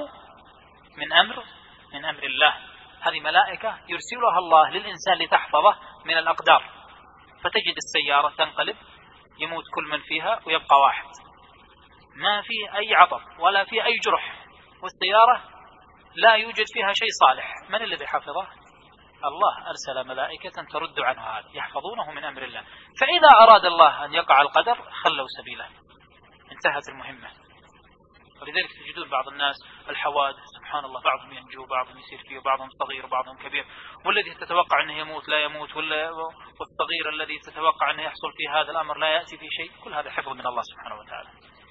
من أمر الله. هذه ملائكة يرسلها الله للإنسان لتحفظه من الأقدار، فتجد السيارة تنقلب يموت كل من فيها ويبقى واحد، ما في أي عطب ولا في أي جرح، والسيارة لا يوجد فيها شيء صالح. من الذي حفظه؟ الله أرسل ملائكة ترد عنه هذا، يحفظونه من أمر الله. فإذا أراد الله أن يقع القدر خلوا سبيله، انتهت المهمة. ولذلك تجدون بعض الناس الحوادث سبحان الله، بعضهم ينجو، بعضهم يصير فيه، بعضهم صغير وبعضهم كبير، والذي تتوقع أنه يموت لا يموت، والصغير الذي تتوقع أنه يحصل في هذا الأمر لا يأتي في شيء. كل هذا حفظ من الله سبحانه وتعالى.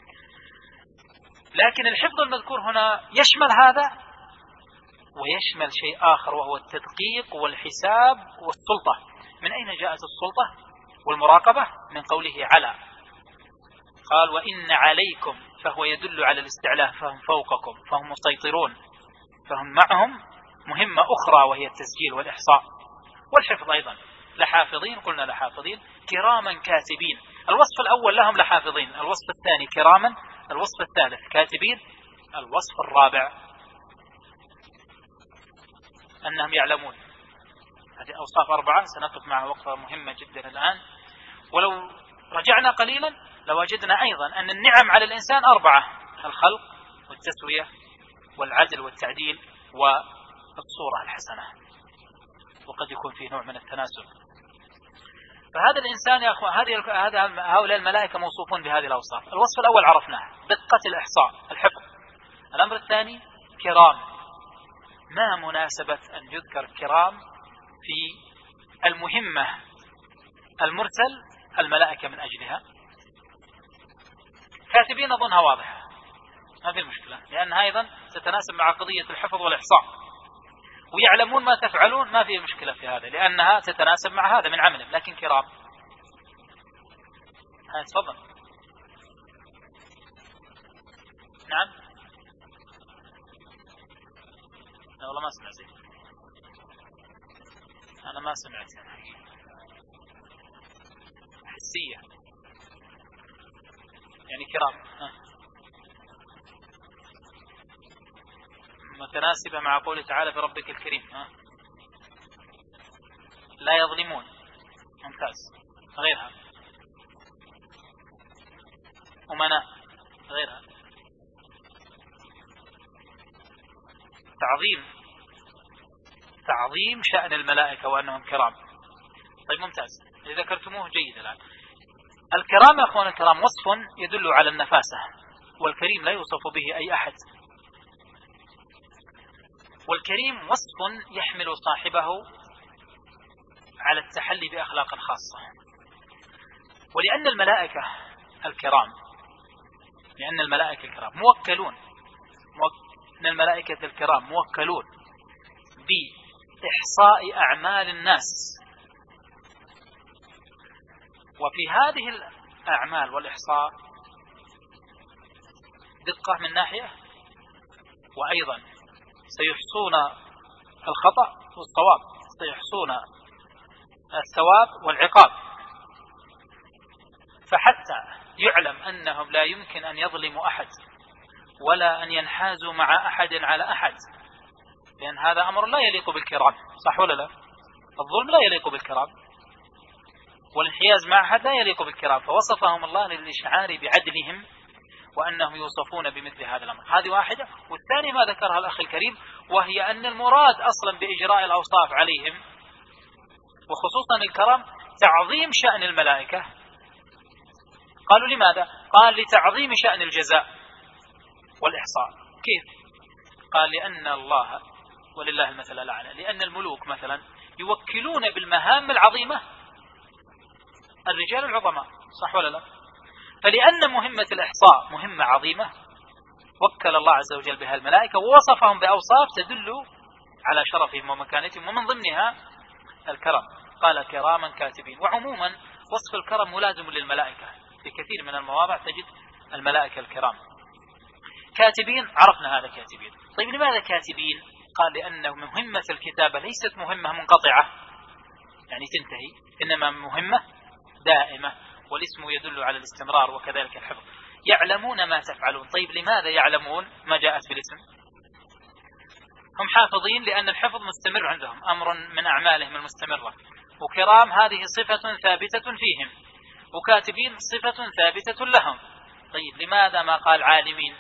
لكن الحفظ المذكور هنا يشمل هذا ويشمل شيء آخر، وهو التدقيق والحساب والسلطة. من أين جاءت السلطة والمراقبة؟ من قوله على، قال وإن عليكم، فهو يدل على الاستعلاء، فهم فوقكم، فهم مسيطرون، فهم معهم مهمة أخرى وهي التسجيل والإحصاء والحفظ أيضا. لحافظين، قلنا لحافظين كراما كاتبين. الوصف الأول لهم لحافظين، الوصف الثاني كراما، الوصف الثالث كاتبين، الوصف الرابع أنهم يعلمون. هذه أوصاف 4 سنقف معها وقفة مهمة جدا الآن. ولو رجعنا قليلا لوجدنا أيضا أن النعم على الإنسان 4: الخلق والتسوية والعدل والتعديل والصورة الحسنة، وقد يكون فيه نوع من التناسب. فهذا الإنسان يا أخوان، هؤلاء الملائكة موصوفون بهذه الأوصاف. الوصف الأول عرفناه، دقة الإحصاء الحفظ. الأمر الثاني كرام. ما مناسبة أن يذكر كرام في المهمة المرسل الملائكة من أجلها؟ كاتبين أظنها واضحة، ما في المشكلة، لأنها أيضا تتناسب مع قضية الحفظ والإحصاء. ويعلمون ما تفعلون، ما في مشكلة في هذا، لأنها تتناسب مع هذا من عملهم. لكن كرام، تفضل. نعم، لا والله ما سمعت، أنا ما سمعت حسية يعني كرام متناسبة مع قوله تعالى بربك الكريم. لا يظلمون، ممتاز. غيرها أمناء، غيرها تعظيم شأن الملائكة وأنهم كرام. طيب ممتاز، إذا ذكرتموه جيد. الآن الكرام يا أخوان الكرام وصف يدل على النفاسة، والكريم لا يوصف به أي أحد. والكريم وصف يحمل صاحبه على التحلي بأخلاق خاصة. ولأن الملائكة الكرام موكلون بإحصاء أعمال الناس، وفي هذه الأعمال والإحصاء دقة من ناحية، وأيضا سيحصون الخطأ والصواب، سيحصون الثواب والعقاب. فحتى يعلم أنهم لا يمكن أن يظلموا أحد ولا أن ينحازوا مع أحد على أحد، لأن هذا أمر لا يليق بالكرام، صح ولا لا؟ الظلم لا يليق بالكرام، والانحياز مع أحد لا يليق بالكرام. فوصفهم الله للإشعار بعدلهم وأنهم يوصفون بمثل هذا الأمر. هذه واحدة. والثاني ما ذكرها الأخ الكريم، وهي أن المراد أصلا بإجراء الأوصاف عليهم وخصوصا الكرام تعظيم شأن الملائكة. قالوا لماذا؟ قال لتعظيم شأن الجزاء والإحصاء. كيف؟ قال لأن الله ولله المثل الأعلى، لأن الملوك مثلا يوكلون بالمهام العظيمة الرجال العظماء، صح ولا لا؟ فلأن مهمة الإحصاء مهمة عظيمة وكل الله عز وجل بها الملائكة ووصفهم بأوصاف تدل على شرفهم ومكانتهم، ومن ضمنها الكرم، قال كراما كاتبين. وعموما وصف الكرم ملازم للملائكة، في كثير من المواضع تجد الملائكة الكرام. كاتبين، عرفنا هذا كاتبين. طيب لماذا كاتبين؟ قال لأن مهمة الكتابة ليست مهمة منقطعة يعني تنتهي، إنما مهمة دائمة، والاسم يدل على الاستمرار وكذلك الحفظ. يعلمون ما تفعلون. طيب لماذا يعلمون ما جاءت بالاسم؟ هم حافظين لأن الحفظ مستمر عندهم، أمر من أعمالهم المستمرة. وكرام هذه صفة ثابتة فيهم، وكاتبين صفة ثابتة لهم. طيب لماذا ما قال عالمين؟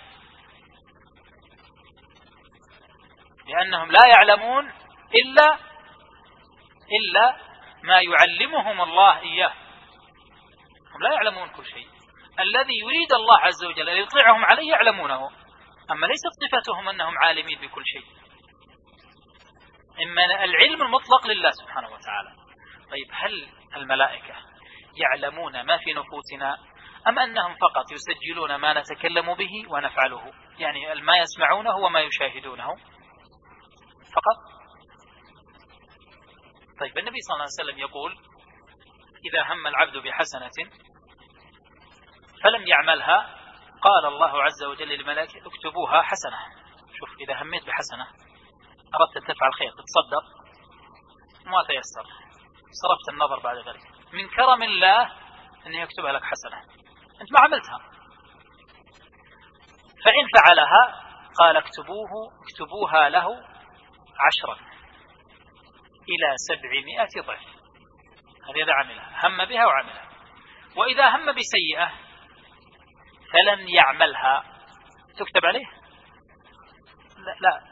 لأنهم لا يعلمون إلا ما يعلمهم الله إياه. هم لا يعلمون كل شيء، الذي يريد الله عز وجل أن يطلعهم عليه يعلمونه، أما ليست صفتهم أنهم عالمين بكل شيء. إما العلم المطلق لله سبحانه وتعالى. طيب هل الملائكة يعلمون ما في نفوسنا، أم أنهم فقط يسجلون ما نتكلم به ونفعله، يعني ما يسمعونه وما يشاهدونه فقط؟ طيب النبي صلى الله عليه وسلم يقول إذا هم العبد بحسنة فلم يعملها قال الله عز وجل للملائكة اكتبوها حسنة. شوف، إذا هميت بحسنة، أردت أن تفعل خير، تتصدق، ما تيسر، صرفت النظر بعد ذلك، من كرم الله أن يكتبها لك حسنة، أنت ما عملتها. فإن فعلها قال اكتبوها له 10 إلى 700 ضعف. هذا عملها، هم بها وعملها. وإذا هم بسيئة فلم يعملها تكتب عليه؟ لا،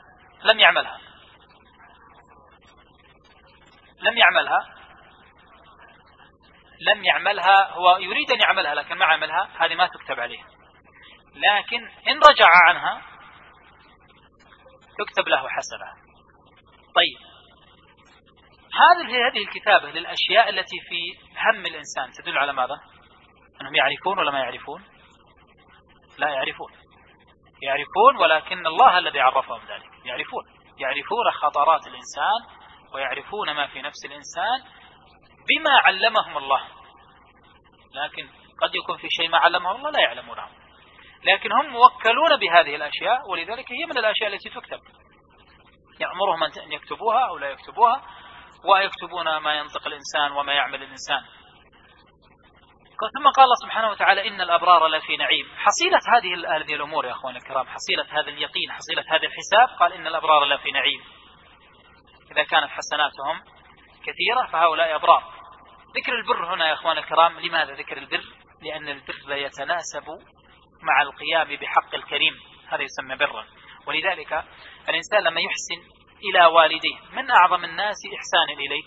لم يعملها. هو يريد أن يعملها لكن ما عملها، هذه ما تكتب عليه. لكن إن رجع عنها تكتب له حسنة. طيب هذه الكتابة للأشياء التي في هم الإنسان تدل على ماذا؟ أنهم يعرفون ولا ما يعرفون؟ لا يعرفون، ولكن الله الذي عرفهم ذلك. يعرفون خطرات الإنسان ويعرفون ما في نفس الإنسان بما علمهم الله، لكن قد يكون في شيء ما علمهم الله لا يعلمونه، لكن هم موكلون بهذه الأشياء، ولذلك هي من الأشياء التي تكتب. يأمرهم أن يكتبوها أو لا يكتبوها، ويكتبون ما ينطق الإنسان وما يعمل الإنسان. ثم قال الله سبحانه وتعالى إن الأبرار لفي نعيم. حصيلة هذه الأمور يا أخواني الكرام، حصيلة هذا اليقين، حصيلة هذا الحساب، قال إن الأبرار لفي نعيم. إذا كانت حسناتهم كثيرة فهؤلاء أبرار. ذكر البر هنا يا أخواني الكرام، لماذا ذكر البر؟ لأن البر يتناسب مع القيام بحق الكريم، هذا يسمى برا. ولذلك الإنسان لما يحسن إلى والديه، من أعظم الناس إحسانا إليك؟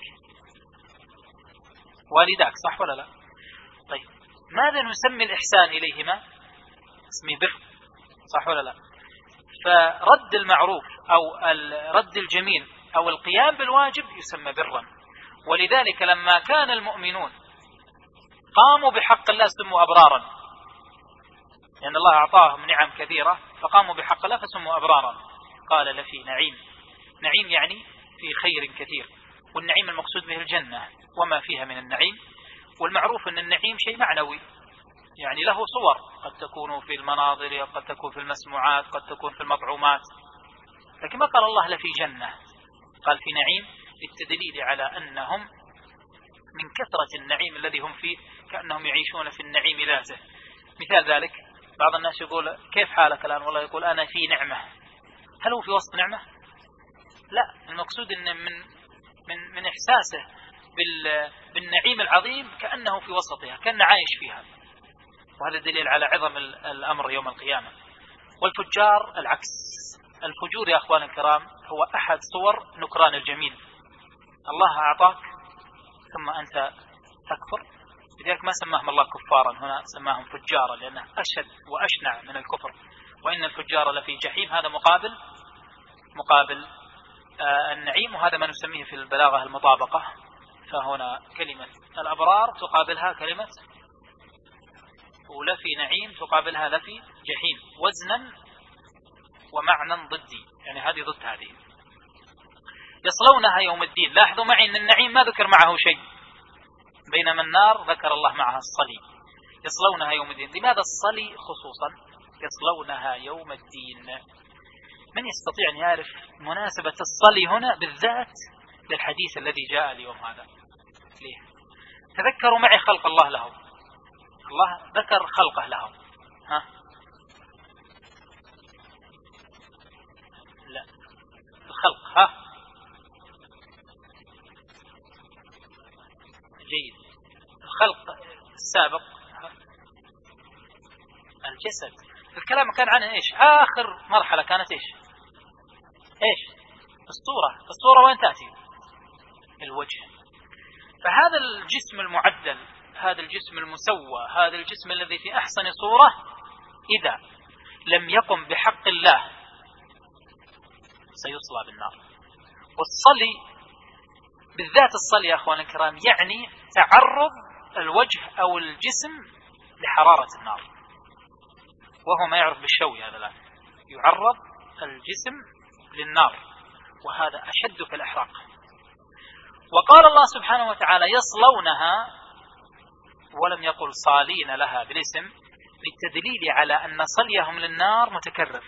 والداك، صح ولا لا؟ طيب ماذا نسمي الإحسان إليهما؟ اسمه بر، صح ولا لا؟ فرد المعروف أو رد الجميل أو القيام بالواجب يسمى برا. ولذلك لما كان المؤمنون قاموا بحق الله سموا أبرارا، لأن الله أعطاهم نعم كثيرة فقاموا بحق الله فسموا أبرارا. قال لفي نعيم. نعيم يعني في خير كثير، والنعيم المقصود به الجنة وما فيها من النعيم. والمعروف أن النعيم شيء معنوي، يعني له صور، قد تكون في المناظر، قد تكون في المسموعات، قد تكون في المطعومات، لكن ما قال الله لفي جنة، قال في نعيم للتدليل على أنهم من كثرة النعيم الذي هم فيه كأنهم يعيشون في النعيم ذاته. مثال ذلك بعض الناس يقول كيف حالك الآن؟ والله يقول أنا في نعمة. هل هو في وسط نعمة؟ لا، المقصود أن من إحساسه بالنعيم العظيم كأنه في وسطها، كأنه عايش فيها، وهذا دليل على عظم الأمر يوم القيامة. والفجار العكس. الفجور يا أخوان الكرام هو أحد صور نكران الجميل. الله أعطاك ثم أنت تكفر، لذلك ما سماهم الله كفارا، هنا سماهم فجارا لأنه أشد وأشنع من الكفر. وإن الفجار لفي جحيم، هذا مقابل النعيم، وهذا ما نسميه في البلاغة المطابقة. فهنا كلمة الأبرار تقابلها كلمة، ولفي نعيم تقابلها لفي جحيم، وزنا ومعنى ضدي، يعني هذه ضد هذه. يصلونها يوم الدين. لاحظوا معي أن النعيم ما ذكر معه شيء، بينما النار ذكر الله معها الصلي. يصلونها يوم الدين. لماذا الصلي خصوصا؟ يصلونها يوم الدين. من يستطيع أن يعرف مناسبة الصلي هنا بالذات للحديث الذي جاء اليوم هذا؟ ليه؟ تذكروا معي خلق الله لهم. الله ذكر خلقه لهم. ها؟ لا، الخلق. ها؟ جيد. الخلق السابق الجسد. الكلام كان عنه ايش؟ اخر مرحلة كانت ايش؟ الصورة وين تأتي؟ الوجه. فهذا الجسم المعدل، هذا الجسم المسوى، هذا الجسم الذي في احسن صورة، اذا لم يقم بحق الله سيصلى بالنار. والصلي بالذات، الصلي يا اخوان الكرام يعني تعرض الوجه او الجسم لحرارة النار، وهو ما يعرف بالشوي. هذا الآن يعرض الجسم للنار، وهذا أشد في الإحراق. وقال الله سبحانه وتعالى يصلونها، ولم يقل صالين لها بالاسم، للتدليل على أن صليهم للنار متكرر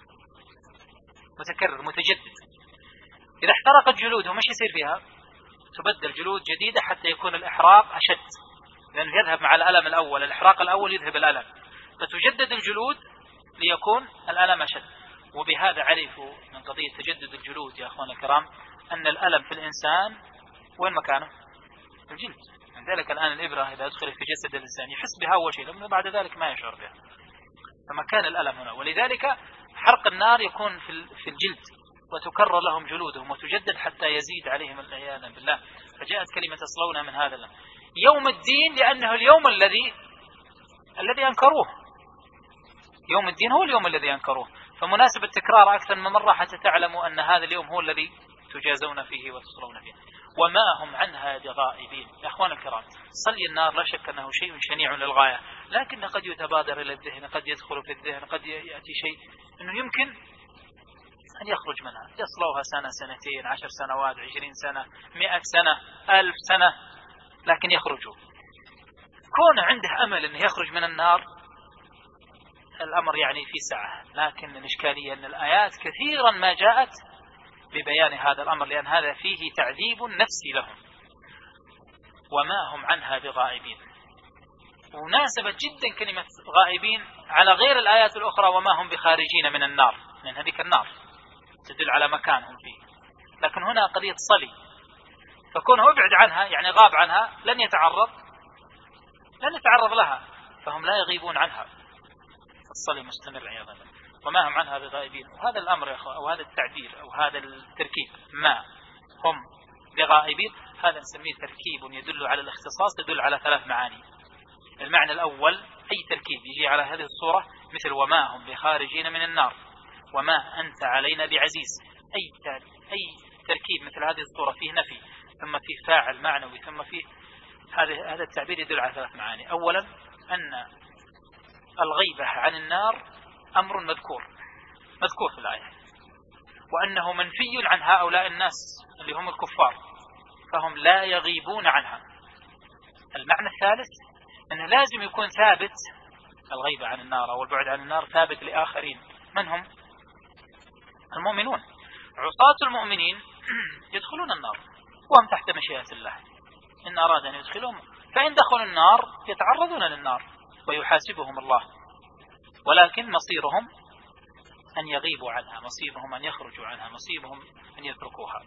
متجدد. إذا احترقت جلودهم ايش يصير فيها؟ تبدل جلود جديدة حتى يكون الإحراق أشد، لأنه يذهب مع الألم الأول. الإحراق الأول يذهب الألم، فتجدد الجلود ليكون الألم أشد. وبهذا عرفوا من قضية تجدد الجلود يا أخوان الكرام أن الألم في الإنسان وين مكانه؟ الجلد. من ذلك الآن الإبرة إذا أدخلت في جسد الإنسان يحس بها أول شيء، لما بعد ذلك ما يشعر بها. فمكان الألم هنا. ولذلك حرق النار يكون في الجلد، وتكرر لهم جلودهم وتجدد حتى يزيد عليهم العياذ بالله. فجاءت كلمة يصلونها من هذا يوم الدين، لأنه اليوم الذي أنكروه. يوم الدين هو اليوم الذي أنكروه، فمناسب التكرار أكثر من مرة حتى تعلموا أن هذا اليوم هو الذي تجازون فيه وتصلون فيه. وما هم عنها بغائبين. يا أخوان الكرام، صلي النار لا شك أنه شيء شنيع للغاية، لكن قد يتبادر إلى الذهن، قد يدخل في الذهن، قد يأتي شيء أنه يمكن أن يخرج منها. يصلوها سنة، سنتين، 10 سنوات، 20 سنة، 100 سنة، 1000 سنة، لكن يخرجوا. كون عنده أمل أنه يخرج من النار الأمر يعني في سعة، لكن الإشكالية أن الآيات كثيرا ما جاءت ببيان هذا الأمر، لأن هذا فيه تعذيب نفسي لهم. وما هم عنها بغائبين. مناسبة جدا كلمة غائبين على غير الآيات الأخرى، وما هم بخارجين من النار، لأن هذيك النار تدل على مكانهم فيه. لكن هنا قضية صلي، فكونه ابعد عنها يعني غاب عنها لن يتعرض لها، فهم لا يغيبون عنها. الصلي مستمر عياذا بالله. وما هم عنها بغائبين. وهذا الأمر يا أخوة، أو هذا التعبير أو هذا التركيب، ما هم بغائبين، هذا نسميه تركيب يدل على الاختصاص، يدل على 3 معاني. المعنى الأول، أي تركيب يجي على هذه الصورة مثل وما هم بخارجين من النار، وما أنت علينا بعزيز، أي تركيب مثل هذه الصورة فيه نفي ثم فيه فاعل معنوي ثم فيه هذا التعبير يدل على 3 معاني. أولا أن الغيبة عن النار أمر مذكور في الآية، وأنه منفي عن هؤلاء الناس اللي هم الكفار، فهم لا يغيبون عنها. المعنى الثالث أنه لازم يكون ثابت الغيبة عن النار أو البعد عن النار ثابت لآخرين. من هم؟ المؤمنون. عصاة المؤمنين يدخلون النار وهم تحت مشيئة الله، إن أراد أن يدخلهم، فإن دخلوا النار يتعرضون للنار ويحاسبهم الله، ولكن مصيرهم أن يغيبوا عنها، مصيرهم أن يخرجوا عنها، مصيرهم أن يتركوها.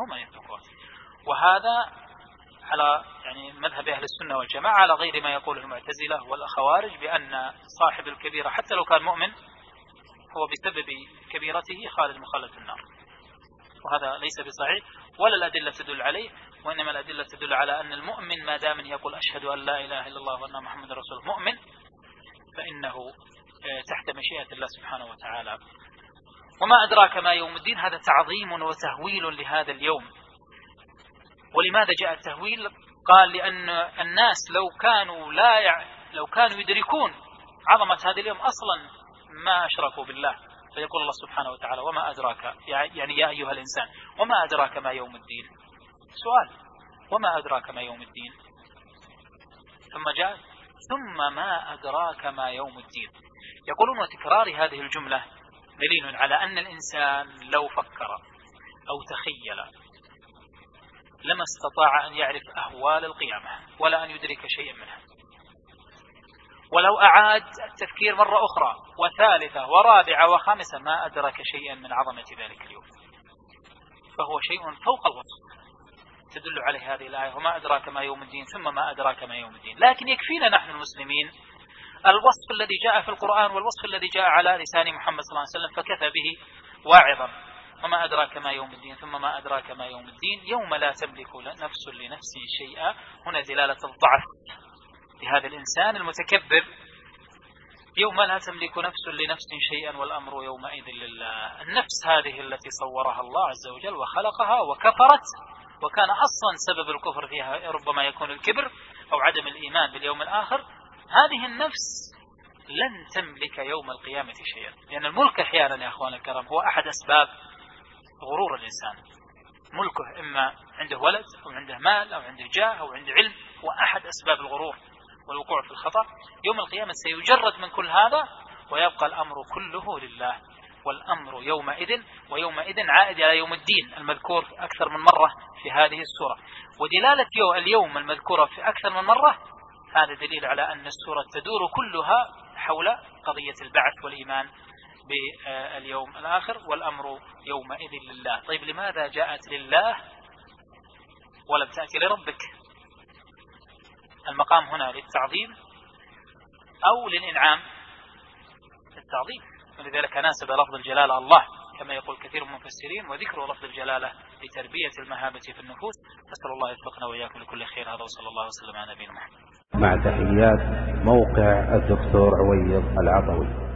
وهذا على يعني مذهب أهل السنة والجماعة، على غير ما يقوله المعتزلة والخوارج، بأن صاحب الكبيرة حتى لو كان مؤمن هو بسبب كبيرته خالد مخلد في النار، وهذا ليس بصحيح ولا الأدلة تدل عليه. وإنما الأدلة تدل على أن المؤمن ما دام يقول أشهد أن لا إله إلا الله وأن محمد رسول الله مؤمن، فإنه تحت مشيئة الله سبحانه وتعالى. وما أدراك ما يوم الدين، هذا تعظيم وتهويل لهذا اليوم. ولماذا جاء التهويل؟ قال لأن الناس لو كانوا يدركون عظمة هذا اليوم أصلا ما أشركوا بالله. فيقول الله سبحانه وتعالى وما أدراك، يعني يا أيها الإنسان وما أدراك ما يوم الدين. سؤال، وما أدراك ما يوم الدين؟ ثم جاء ثم ما أدراك ما يوم الدين. يقولون وتكرار هذه الجملة دليل على أن الإنسان لو فكر أو تخيل لما استطاع أن يعرف أهوال القيامة ولا أن يدرك شيئا منها. ولو أعاد التفكير مرة أخرى وثالثة ورابعة وخامسة ما أدرك شيئا من عظمة ذلك اليوم. فهو شيء فوق الوصف تدل عليه هذه الآية وما أدراك ما يوم الدين ثم ما أدراك ما يوم الدين. لكن يكفينا نحن المسلمين الوصف الذي جاء في القرآن والوصف الذي جاء على لسان محمد صلى الله عليه وسلم فكفى به واعظا. وما أدراك ما يوم الدين ثم ما أدراك ما يوم الدين يوم لا تملك نفس لنفس شيئا. هنا دلالة الضعف لهذا الإنسان المتكبر. يوم لا تملك نفس لنفس شيئا والأمر يومئذ لله. النفس هذه التي صورها الله عز وجل وخلقها وكفرت، وكان أصلا سبب الكفر فيها ربما يكون الكبر أو عدم الإيمان باليوم الآخر. هذه النفس لن تملك يوم القيامة شيئا، لأن الملك أحيانا يا أخوان الكرام هو أحد أسباب غرور الإنسان. ملكه إما عنده ولد أو عنده مال أو عنده جاه أو عنده علم، هو أحد أسباب الغرور والوقوع في الخطأ. يوم القيامة سيجرد من كل هذا ويبقى الأمر كله لله. والأمر يومئذ، ويومئذ عائد على يوم الدين المذكور أكثر من مرة في هذه السورة. ودلالة اليوم المذكورة في أكثر من مرة هذا دليل على أن السورة تدور كلها حول قضية البعث والإيمان باليوم الآخر والأمر يومئذ لله. طيب لماذا جاءت لله ولم تأتي لربك؟ المقام هنا للتعظيم أو للإنعام؟ للتعظيم، ولذلك ناسب لفظ الجلالة الله كما يقول كثير من المفسرين، وذكر لفظ الجلالة لتربية المهابة في النفوس. أسأل الله يوفقنا وإياكم لكل خير. هذا وصلى الله وسلم على نبينا محمد. مع تحيات موقع الدكتور عويض العطوي.